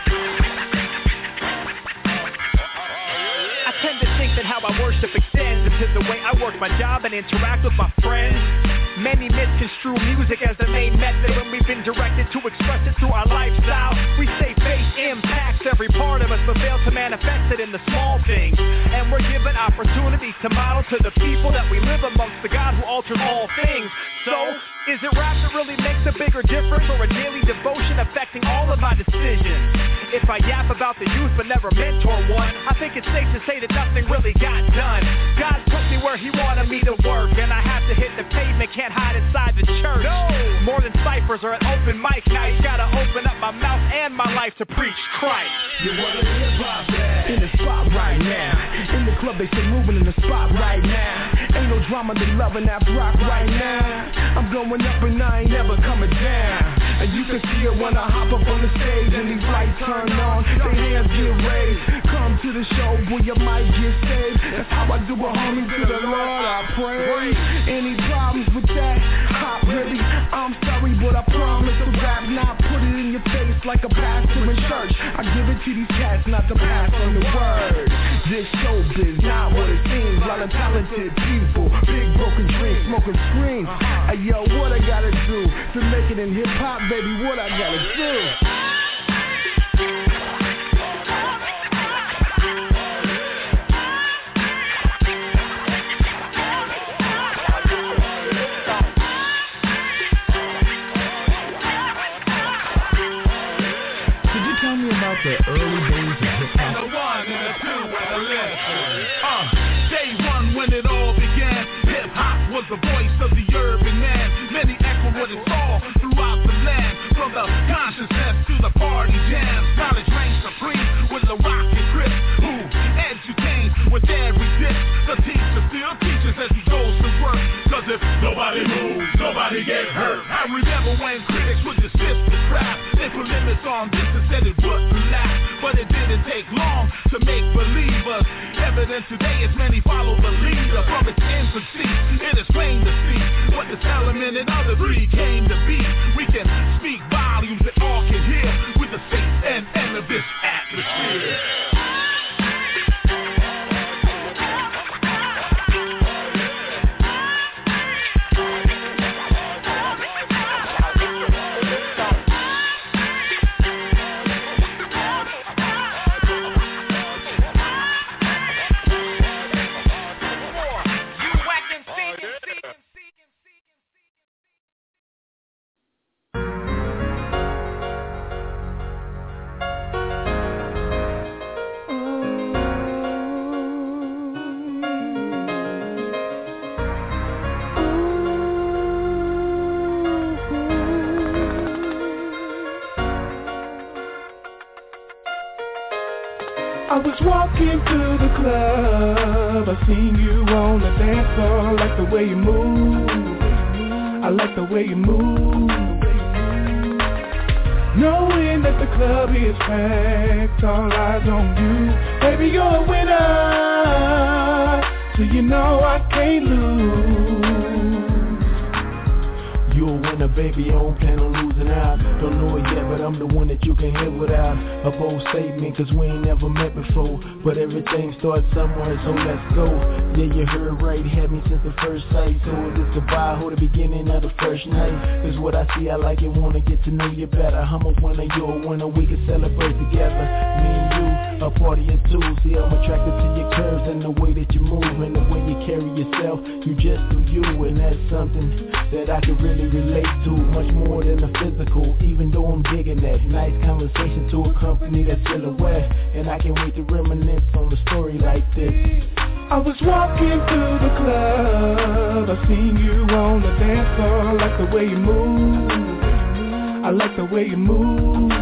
Extends to the way I work my job and interact with my friends. Many misconstrue music as the main method when we've been directed to express it through our lifestyle. We say faith impacts every part of us, but fail to manifest it in the small things. And we're given opportunities to model to the people that we live amongst, the God who alters all things. So, is it rap that really makes a bigger difference, or a daily devotion affecting all of my decisions? If I yap about the youth but never mentor one, I think it's safe to say that nothing really got done. God put me where he wanted me to work, and I have to hit the pavement, can't hide inside the church. No. More than ciphers or an open mic night, gotta open up my mouth and my life to preach Christ. You wanna hip hop in the spot right now. In the club they say moving in the spot right now. Ain't no drama, they loving that rock right now. I'm going up and I ain't never coming down. And you can see it when I hop up on the stage and these lights turn on, their hands get raised. Come to the show, boy, you might get saved. That's how I do it, homie, to the Lord I pray. Any problems with that? Hot really, I'm sorry, but I promise to rap, not put it in your face like a pastor in church. I give it to these cats, not to pass on the word. This showbiz, not what it seems. Lot of talented people, big broken dreams, smoking screens. Hey yo, what I gotta do to make it in hip hop, baby? What I gotta do? The early days of hip hop. And the one and the two and the listen. Uh, day one when it all began, hip hop was the voice of the urban man. Many echo what it saw throughout the land, from the consciousness to the party jams. Knowledge reigns supreme with the rock and Chris, who educates with every disc. The teacher still teaches as he goes to work. Cause if nobody moves, nobody get hurt. I remember when critics would dismiss the craft. They put limits on this and said it wouldn't last. But it didn't take long to make believers. Evident today is many follow the leader. From its infancy, it is plain to see what this element and other three came to be. We can speak volumes that all can hear with the faith and end of this atmosphere. I was walking to the club, I seen you on the dance floor. I like the way you move, I like the way you move. Knowing that the club is packed, all eyes on you. Baby, you're a winner, so you know I can't lose. You're a winner, baby, I don't plan on losing out. Don't know it yet, but I'm the one that you can hit without a bold statement, cause we ain't never met before. But everything starts somewhere, so let's go. Yeah, you heard right, had me since the first sight. So it's goodbye, hold the beginning of the first night. Cause what I see, I like it, wanna get to know you better. I'm a winner, you're a winner, we can celebrate together. Me and you, a party of two. See, I'm attracted to your curves and the way that you move and the way you carry yourself. You just do you, and that's something that I can really relate to, much more than the physical, even though I'm digging that. Nice conversation to accompany that silhouette, and I can't wait to reminisce on the story like this. I was walking through the club, I seen you on the dance floor. I like the way you move, I like the way you move.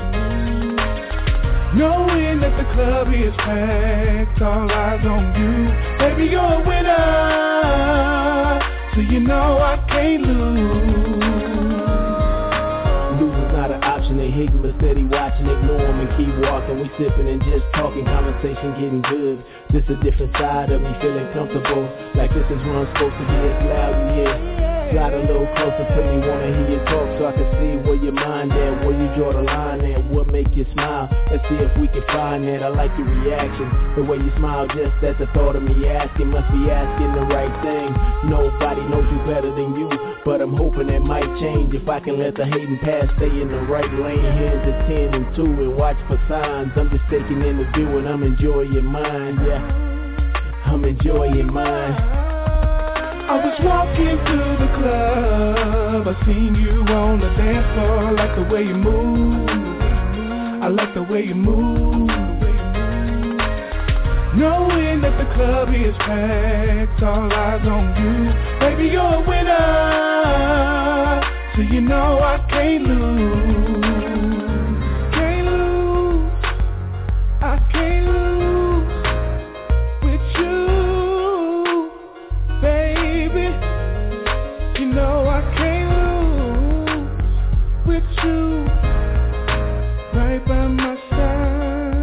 Knowing that the club is packed, all eyes on you. Baby, you're a winner, so you know I can't lose. Losing's not an option, they hate but steady watching, ignore them and keep walking. We sipping and just talking, conversation getting good. This a different side of me, feeling comfortable, like this is where I'm supposed to be, as loud you hear. Slide a little closer to me, wanna hear you talk so I can see where your mind at, where you draw the line at, what make you smile. Let's see if we can find that. I like your reaction, the way you smile just at the thought of me asking. Must be asking the right thing. Nobody knows you better than you, but I'm hoping that might change if I can let the hating past stay in the right lane. Here's a ten and two and watch for signs. I'm just taking in the view and I'm enjoying mine, yeah, I'm enjoying mine. I was walking through the club, I seen you on the dance floor. I like the way you move, I like the way you move. Knowing that the club is packed, all eyes on you. Baby, you're a winner, so you know I can't lose. Can't lose, I can't lose with you, baby. You know I can't lose with you, right by my side.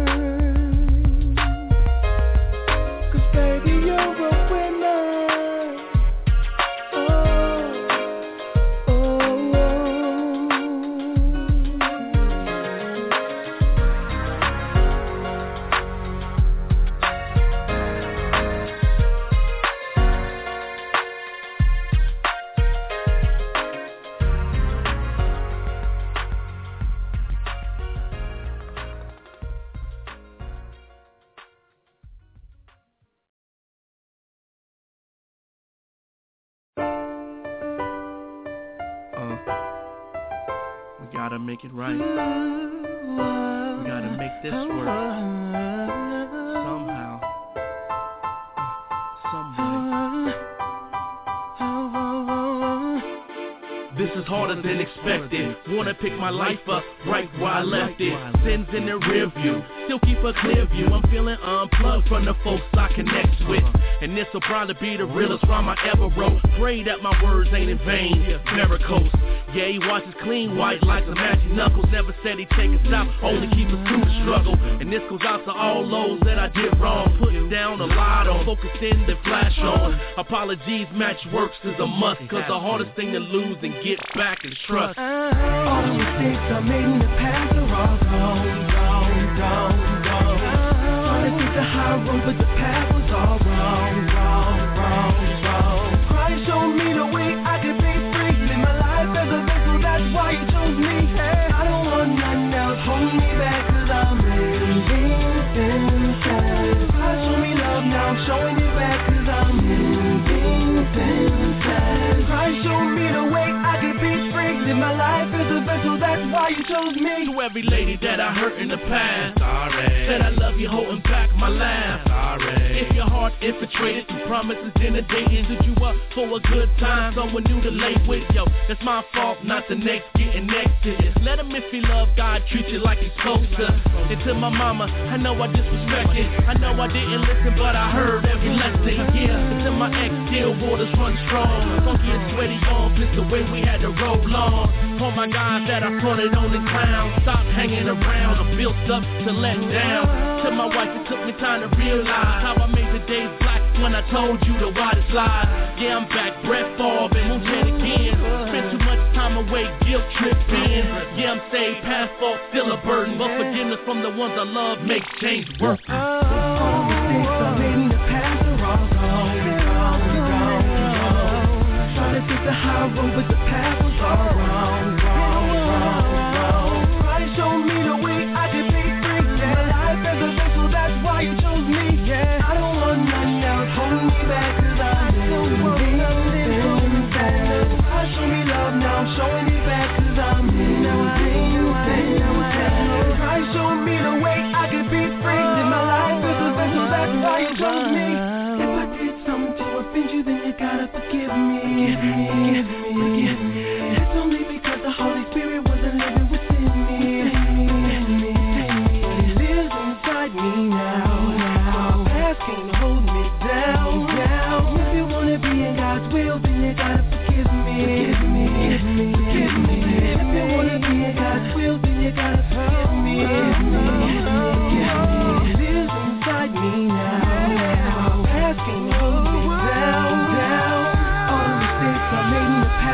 Gotta make it right. We gotta make this work somehow, some way. This is harder than expected. Wanna pick my life up right where I left it. Sins in the rear view, still keep a clear view. I'm feeling unplugged from the folks I connect with, and this'll probably be the realest rhyme I ever wrote. Pray that my words ain't in vain. Miracles. Yeah, he watches clean white like some matching knuckles. Never said he'd take us out, only keep us through the struggle. And this goes out to all those that I did wrong. Putting down a lot on, focusing then flash on. Apologies, match works is a must, cause the hardest thing to lose and get back is trust. All the mistakes I made in the past are all gone, gone, gone, gone. Trying to take the high road, but the path was all wrong, wrong, wrong, wrong. Christ showed me the way I could be free. Live my life as a vessel, that's why you chose me. Hey, I don't want nothing else holding me back, cause I'm living inside. Christ showed me love, now I'm showing it back, cause I'm living inside. Christ showed me the way I could be free. Live my life as a vessel, that's why you chose me. To every lady that I hurt in the past, sorry. Said I love you, holding back my laugh, sorry. If your heart infiltrated through promises in a dating, stood you up for a good time, someone new to lay with. Yo, that's my fault, not the next getting next to this. Let him, if he love God, treat you like he's supposed to. And to my mama, I know I disrespected, I know I didn't listen, but I heard every lesson. Yeah, and to my ex, still waters run strong. Funky and sweaty arms, it's the way we had to roll on. All my guys that I fronted on the clown, stop hanging around, I'm built up to let down. To my wife, it took me time to realize how I made the days black when I told you the widest lies. Yeah, I'm back, Brett Favre and Moonshine again. Spent too much time away, guilt tripping. Yeah, I'm saved, past fault, still a burden, but forgiveness from the ones I love makes change work. All the mistakes I made in the past are all gone, gone, gone, gone. Trying to take the high road, but the path was all wrong, wrong, wrong, wrong. Christ showed me the way I could be free. Live my life as a vessel, that's why you chose me. Yeah, I don't want nothing else holding me back, cause I'm living inside. Christ showed me love, now I'm showing it back, cause I'm living inside. Christ showed me the way I could be free. Live my life as a vessel, that's why you chose me. If I did something to offend you, then you gotta forgive me. Forgive me, forgive me, forgive me. It's only because the Holy Spirit wasn't living within me. He lives inside me now, now. Past can't hold me down, down. If you wanna be in God's will, then you gotta forgive me. Forgive me, forgive me, forgive me. If you wanna be in God's will, then you gotta forgive me. Forgive me, forgive me. He lives inside me now, now. Past can't hold me down, down. All the mistakes I made in the past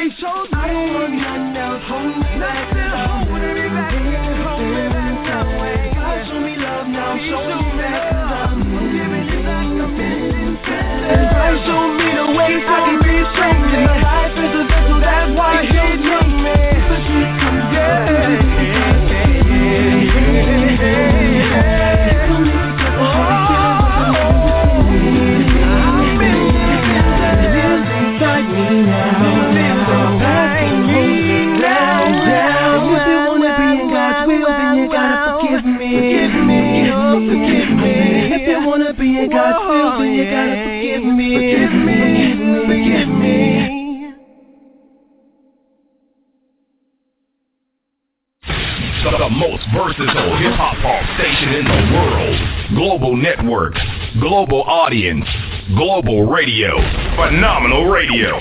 They showed me I don't want nothing else. Hold me back. Hold me back. Hold me back. God show me love now. Show me back. I'm giving you back the missing pieces. God show me the way I can be strong. My life is a vessel, that's why He chose me. God's will, then you gotta forgive me. Forgive me, forgive me. The, the most versatile hip-hop pop station in the world. Global network, global audience, global radio, phenomenal radio.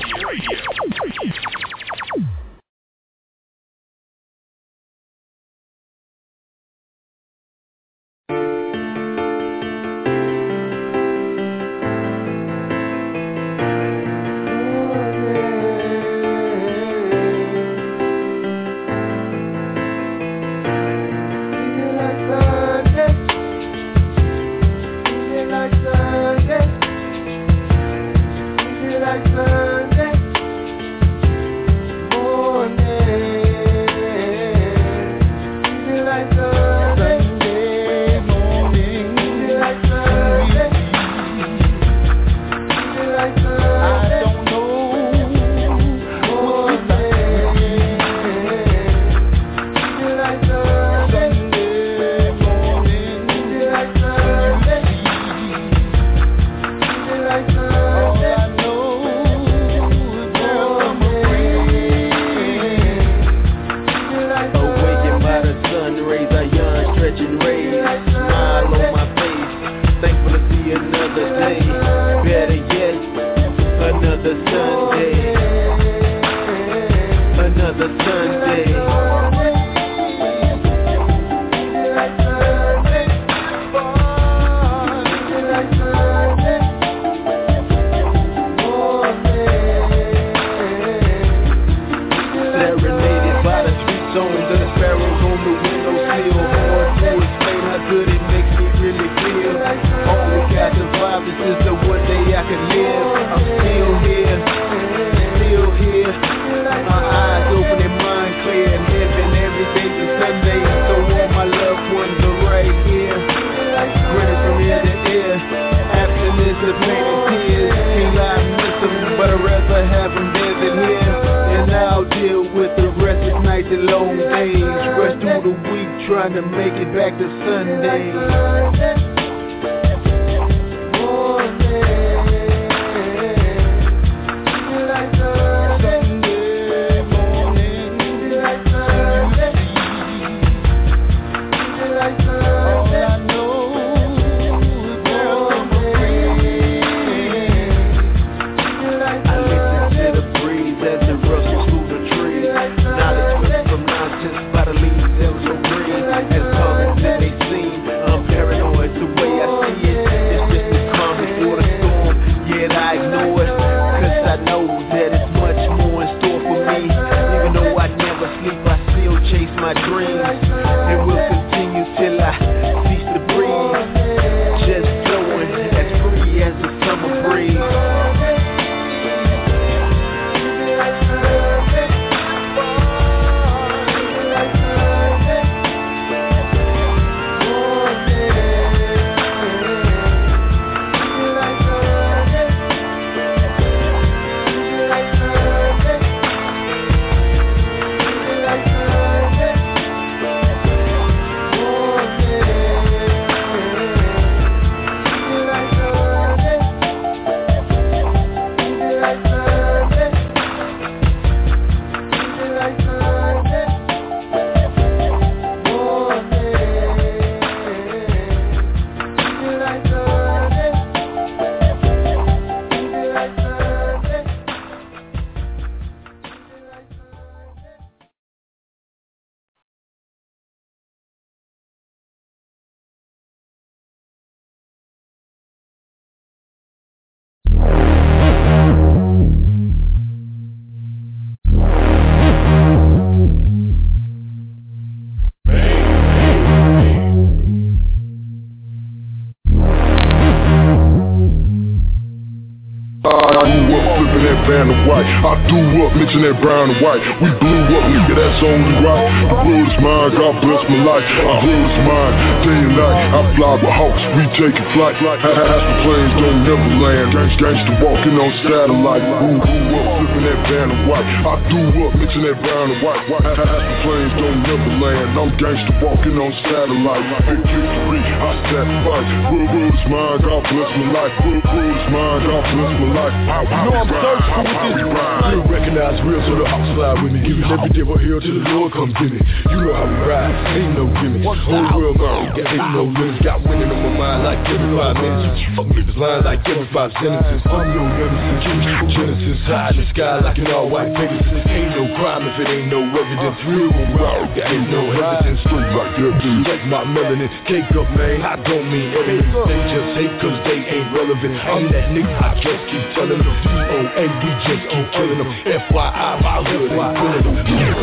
van and white. I do up, mixing that brown and white. We blew up, nigga, that's only right. The world is mine, God bless my life. Our hood is mine, day and night. I fly with hawks, we taking flight. Half the planes don't never land. Gangsta, gangsta walking on satellite. Blew, blew up, flipping that van and white. I do up, mixing that brown and white. Half the planes don't never land. I'm gangsta walking on satellite. Big victory, I sat fight. World, world is mine, God bless my life. World, world is mine, God bless my life. How, how you know I'm we ride, how, how we ride. Real recognize real, so the house slide with me. Giving every day for hell till the Lord comes in it. You know how we ride, ain't no gimmicks. Whole world gone, got ain't no limits. Got winning on my mind like every five minutes. Fuck niggas lines like every five sentences. I'm no nemesis, Genesis. High in the sky like an all-white Pegasus. Ain't no crime if it ain't no evidence. Real rock, there ain't no evidence. Straight right there, dude. Check my melanin, cake up, man. I don't mean evidence. They just hate cause they ain't relevant. I'm that nigga, I just keep telling them. D O A, we just keep killing them. F Y I, my hood ain't killing them.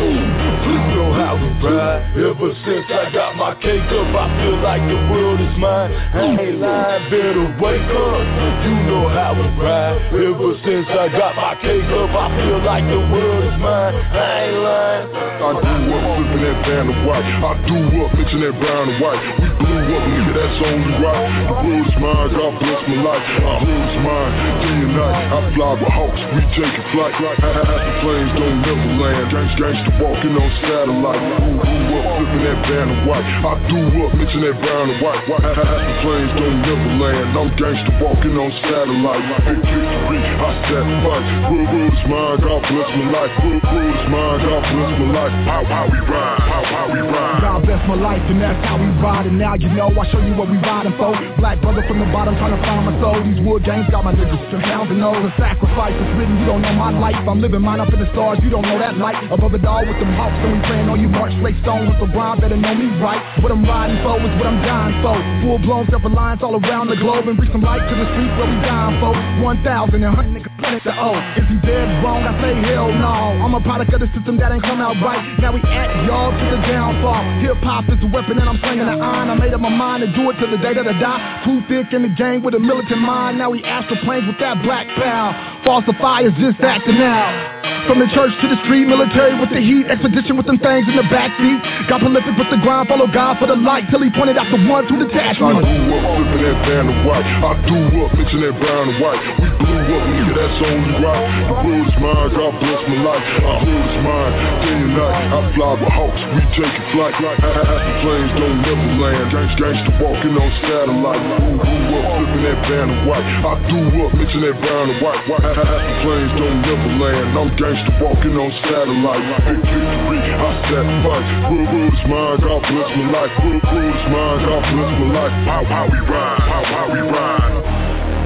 Please know how we ride. Ever since I got my cake up, I feel like the world is mine. I ain't lying, better wake up. You know how we ride. Ever since I got my cake up, I feel like the world is mine. I ain't lying. I do up, flipping that van and white. I do up, mixing that brown and white. We blew up, nigga, that's only right. The world is mine, God bless my life. Our hood is mine, day and night. I fly with hawks, we taking flight. Half the planes don't never land. Gangsta, gangsta walking on satellite. Blew, blew up, flipping that van and white. I do up, mixing that brown and white. Half the planes don't never land. I'm gangsta walking on satellite. Big victory, I sat fight. World, world is mine, God bless my life. World, world is mine, God bless my life. How, how we ride, how, how we ride. God bless my life and that's how we ride. And now you know I show you what we riding for. Black brother from the bottom trying to find my soul. These wood games got my niggas from pounds and all the sacrifice is written. You don't know my life. I'm living mine up in the stars. You don't know that light. Above it all with them hawks and we praying on you. March straight stone with the LeBron. Better know me right. What I'm riding for is what I'm dying for. Full blown self-reliance all around the globe and bring some light to the streets where we dying for. One thousand and hundred niggas planet the O. Is he dead wrong? I say hell no. I'm a product of the system that ain't come out right. Now we at y'all to the downfall. Hip hop is a weapon and I'm slinging the iron. I made up my mind to do it till the day that I die. Too thick in the game with a militant mind. Now we astral planes with that black power. Falsifiers just acting out. From the church to the street, military with the heat, expedition with them things in the backseat. Got prolific with the grind, follow God for the light till he pointed out the ones who detached me. I do up, flipping that van and white. I do up, mixing that brown and white. We blew up, nigga, that's only right. The world is mine, God bless my life. Our hood is mine, day and night. I fly with hawks, we taking flight. Half the planes don't never land. Gangsta, gangsta walking on satellite. Blew, blew up, flipping that van and white. I do up, mixing that brown and white. Half the planes don't never land. I'm gangsta walking on satellite. Big victory, I sat fight. World, world is mine, God bless my life. World, world is mine, God bless my life. How, how we ride, how, how we ride.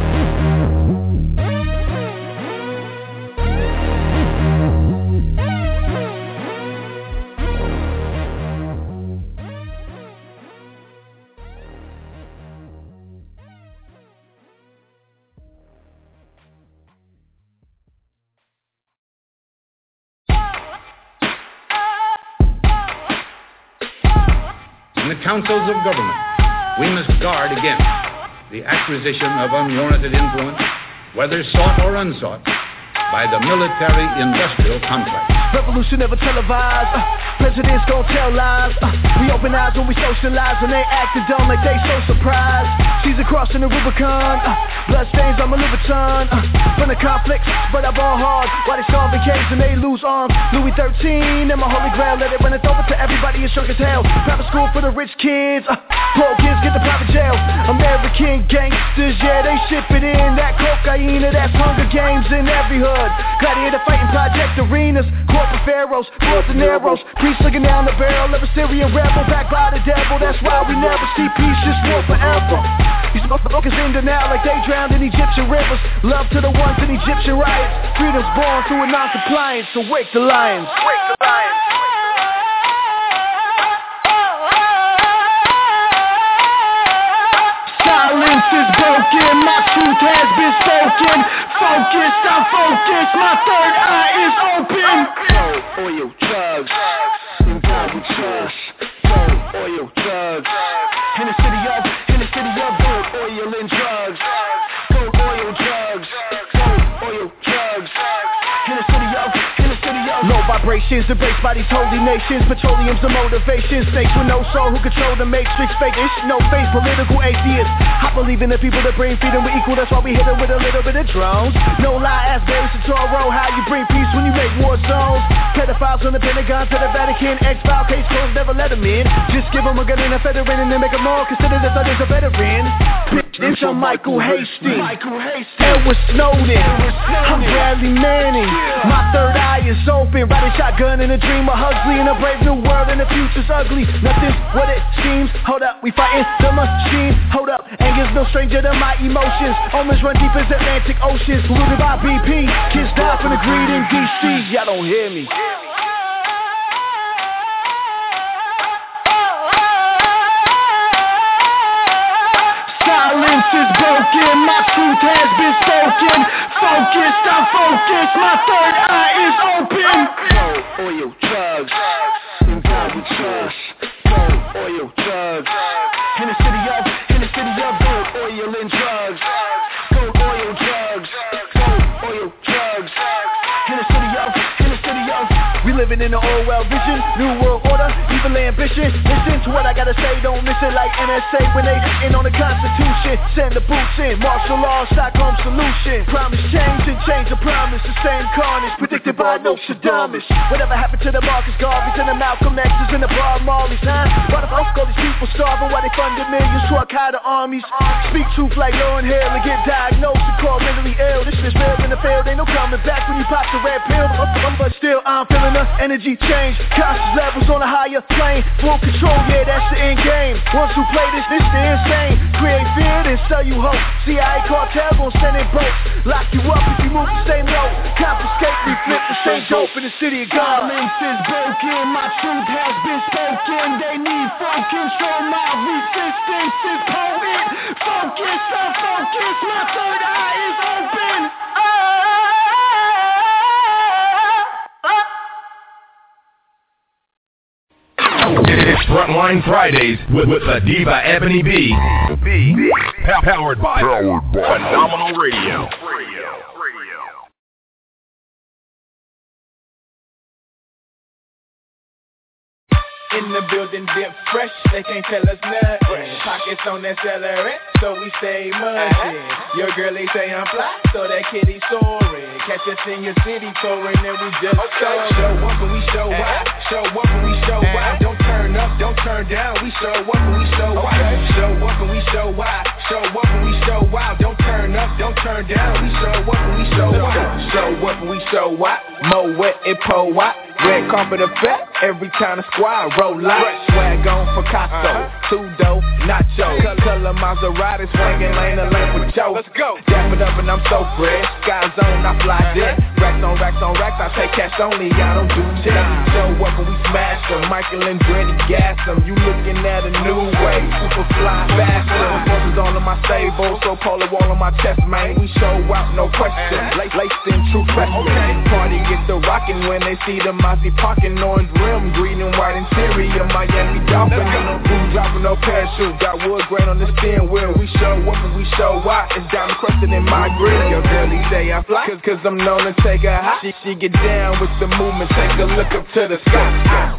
In the councils of government, we must guard against the acquisition of unwarranted influence, whether sought or unsought, by the military-industrial complex. Revolution never televised. Uh, presidents gon' tell lies. Uh, we open eyes when we socialize, and they acting dumb like they so surprised. Caesar crossing the Rubicon. Uh, bloodstains on my Louboutin. Uh, from the conflicts, but I ball hard. While they solving cases and they lose arms. Louis thirteen and my holy grail. Let it run it over to everybody. It's shook as hell. Private school for the rich kids. Uh, poor kids get the private jail. American gangsters, yeah, they ship it in. That cocaine, that's Hunger Games in every hood. Gladiator fighting project arenas. Corporate pharaohs, boys and arrows. Priests looking down the barrel of a Syrian rebel. Backed by the devil, that's why we never see peace, just war forever. These motherfuckers in denial like they drowned in Egyptian rivers. Love to the ones in Egyptian riots. Freedom's born through a non-compliance, so wake the lions. Wake the lions. Silence is broken, my truth has been spoken. Focused, I'm focused, my third eye is open. Gold, oil, drugs, and God we trust. Gold, oil, drugs. In the city of, in the city of gold, oil, and drugs. Gold, oil, drugs. Gold, oil, drugs. in the city of, in the city of. Low vibrations embraced by these holy nations. Petroleum's the motivation. Snakes with no soul who control the matrix. Fake-ish, no face, political atheists. I believe in the people that bring freedom with equal. That's why we hit them with a little bit of drones. No lie, ask Barry Santoro how you bring peace when you make war zones. Pedophiles from the Pentagon to the Vatican. X-file case closed, never let them in. Just give them a gun and a feather in and then make them all consider that others a veteran. Bitch, I'm Michael Hastings, Edward Snowden, I'm Bradley Manning. My third eye is open, riding shotgun in a dream of Huxley. In a brave new world and the future's ugly. Nothing's what it seems. Hold up, we fighting the machine. Hold up, anger's no stranger to my emotions. Omens run deep as Atlantic oceans. Polluted by B P, kids die from the greed in D C. Y'all don't hear me. Silence is broken, my truth has been spoken. Focused, I'm focused, my third eye is open. Gold, oil, drugs, in God we trust. Gold, oil, drugs, in the city of, in the city of gold, oil and drugs. Gold, oil, drugs, gold, oil, drugs, in the city of, in the city of. We living in the old world vision, new world order, evil ambition. Listen to what I gotta say, don't miss it like N S A when they in on the Constitution. Send the boots in, martial law, Stockholm solution. Promise change and change the promise, the same carnage predicted by Nostradamus. Whatever happened to the Marcus Garveys and the Malcolm X's and the Bob Marleys, huh? Why the fuck all these people starving? Why they funded millions to Al-Qaeda armies? Speak truth like Lauryn Hill and get diagnosed and called mentally ill. This shit's real in the field, ain't no coming back when you pop the red pill. But still, I'm feeling the energy change. Conscious levels on a higher plane. Full control, yeah, that's the end game. Once who play this, this the insane. Create fear, then sell you hope. C I A cartel gon' send in boats. Lock you up if you move the same note. Confiscate me, flip the same dope in the city of God. Silence is broken, my truth has been spoken. They need full control, my resistance is potent. Focus, I'm focused, my third eye is open. It's Frontline Fridays with, with the Diva Ebony B. B. Powered by, Powered by Phenomenal Radio. In the building, dip fresh, they can't tell us nothing. Pockets on that celery, so we stay munching. Your girl, they say I'm fly, so that kitty soaring. Catch us in your city touring, and we just okay. Show up and we show out. Show up and we show out. Don't turn up, don't turn down. We show up and we show out. Show up and we show out. Show up and we show out. Don't turn up, don't turn down. We show up and we show out. Show up and we show out. Mo wet and po out. Red carpet effect every time the squad roll out. Swag on Picasso, two-door, nacho. Color Maserati, swinging lane to lane with Joe. Let's go. Dap it up and I'm so fresh. Sky zone, I fly jet. Racks on racks on racks, I take cash only, I don't do jet. Show up and we smash them. Michael and Dreddy gas them. You looking at a new way, super fly faster. Forces all in my stable, so polar wall on my chest, man. We show out, no question. Laced in true freshmen. Party get the rockin' when they see the Mozzie parking, orange rim, green and white interior, Miami Dolphin. Who's dropping no parachute? Got wood grain on the steering wheel. We show up and we show out. It's diamond crescent in my grill. Your girlie say I fly, cause, cause I'm known to take her high. She, she get down with the movement, take a look up to the sky.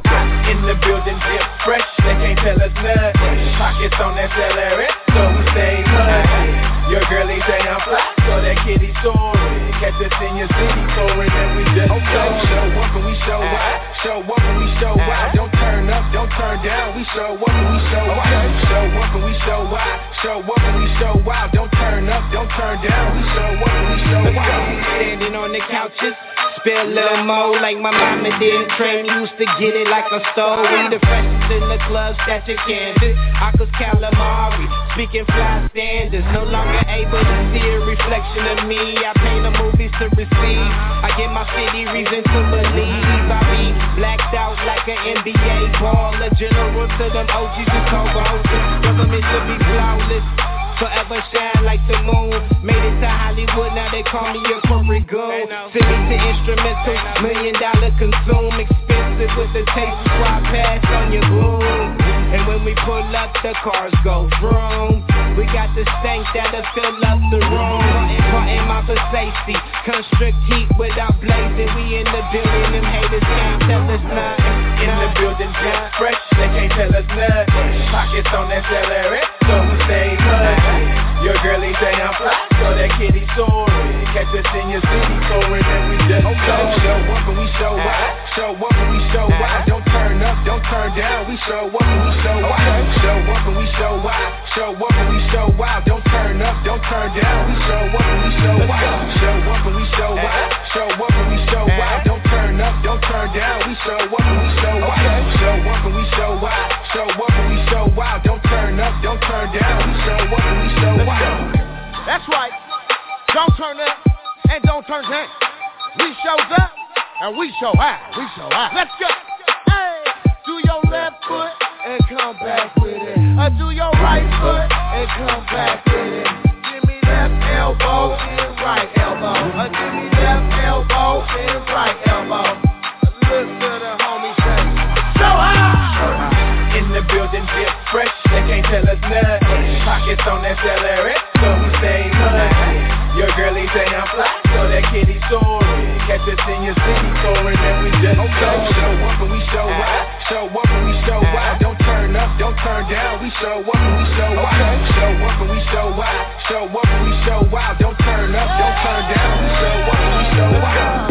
In the building, dip fresh, they can't tell us nothing. Pockets on that celery, so we stay munching. Your girlie say I'm fly, so that kitty soaring. Catch us in your city touring, and we just okay. Show up and we show out. Show up and we show out. Don't turn up, don't turn down. We show up and we show out. Show up and we show out. Show up and we show out. Don't turn up, don't turn down. We show up and we show out. Standing on the couches, spill a little more like my mama did. Train used to get it like a store. We the freshest in the club, stash your canvas. Akos calamari, speaking fly standards. No longer able to see a reflection of me. I paint the movies to receive. I give my city reason to believe. I be blacked out like an N B A ball. A general to them O Gs who told hostess. Government should be flawless, forever shine like the moon. Made it to Hollywood, now they call me a corporate goon. City to instrumental, million dollar consume. Expensive with the taste, squad pass on your gloom. And when we pull up, the cars go vroom. We got the stank that'll fill up the room. Parting my for safety, constrict heat without blazing. We in the building, them haters can't tell us nothing. In the building, just fresh, they can't tell us nothing. Pockets on that celery, so we stay hush. Your girlie say I'm fly, so that kitty soaring. Catch us in your city, soaring, and we just go. Show up and we show out, show up and we show out. Don't turn up, don't turn down, we show up and we show out. Show up and we show out, show up and we show out. Don't turn up, don't turn down, we show up and we show out. Show up and we show out, show up and we show out. Don't turn up, don't turn down, we show up and we show out. Show up and we show out, show up and we show out. Don't turn up, don't turn down, we show up and we show out. That's right. Don't turn up and don't turn down. We shows up and we show out. We show out. Let's go. Hey, do your left foot and come back with it. Or do your right foot and come back with it. Give me left elbow and right elbow. Or give me left elbow and right elbow. Look to the homie say, show out. In the building, just fresh, they can't tell us nothing. Pockets on that celery, so we stay hush. Your girlie say I'm fly, so that kitty soaring. Catch us in your city, soaring, and we just go. Show up and we show out, show up and we show out. Don't turn up, don't turn down, we show up and we show out. Show up and we show out, show up and we show out. Don't turn up, don't turn down, we show up and we show out.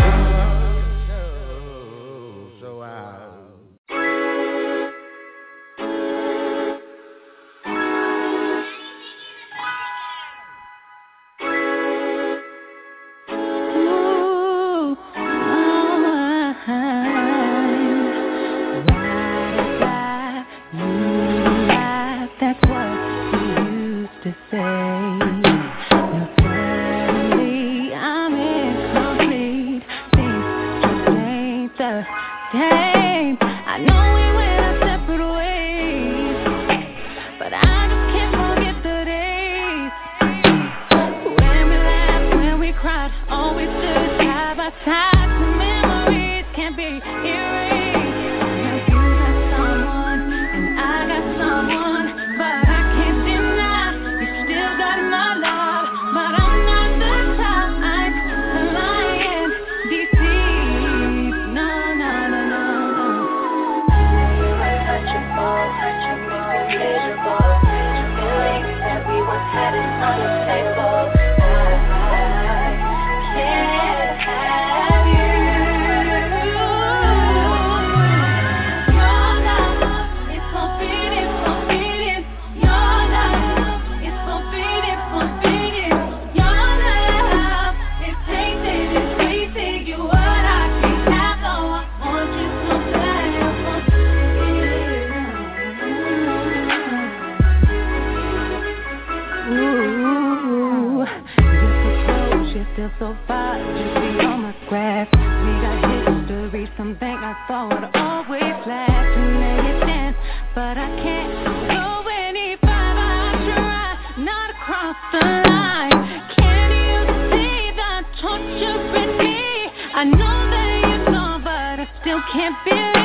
I know that you know, but I still can't believe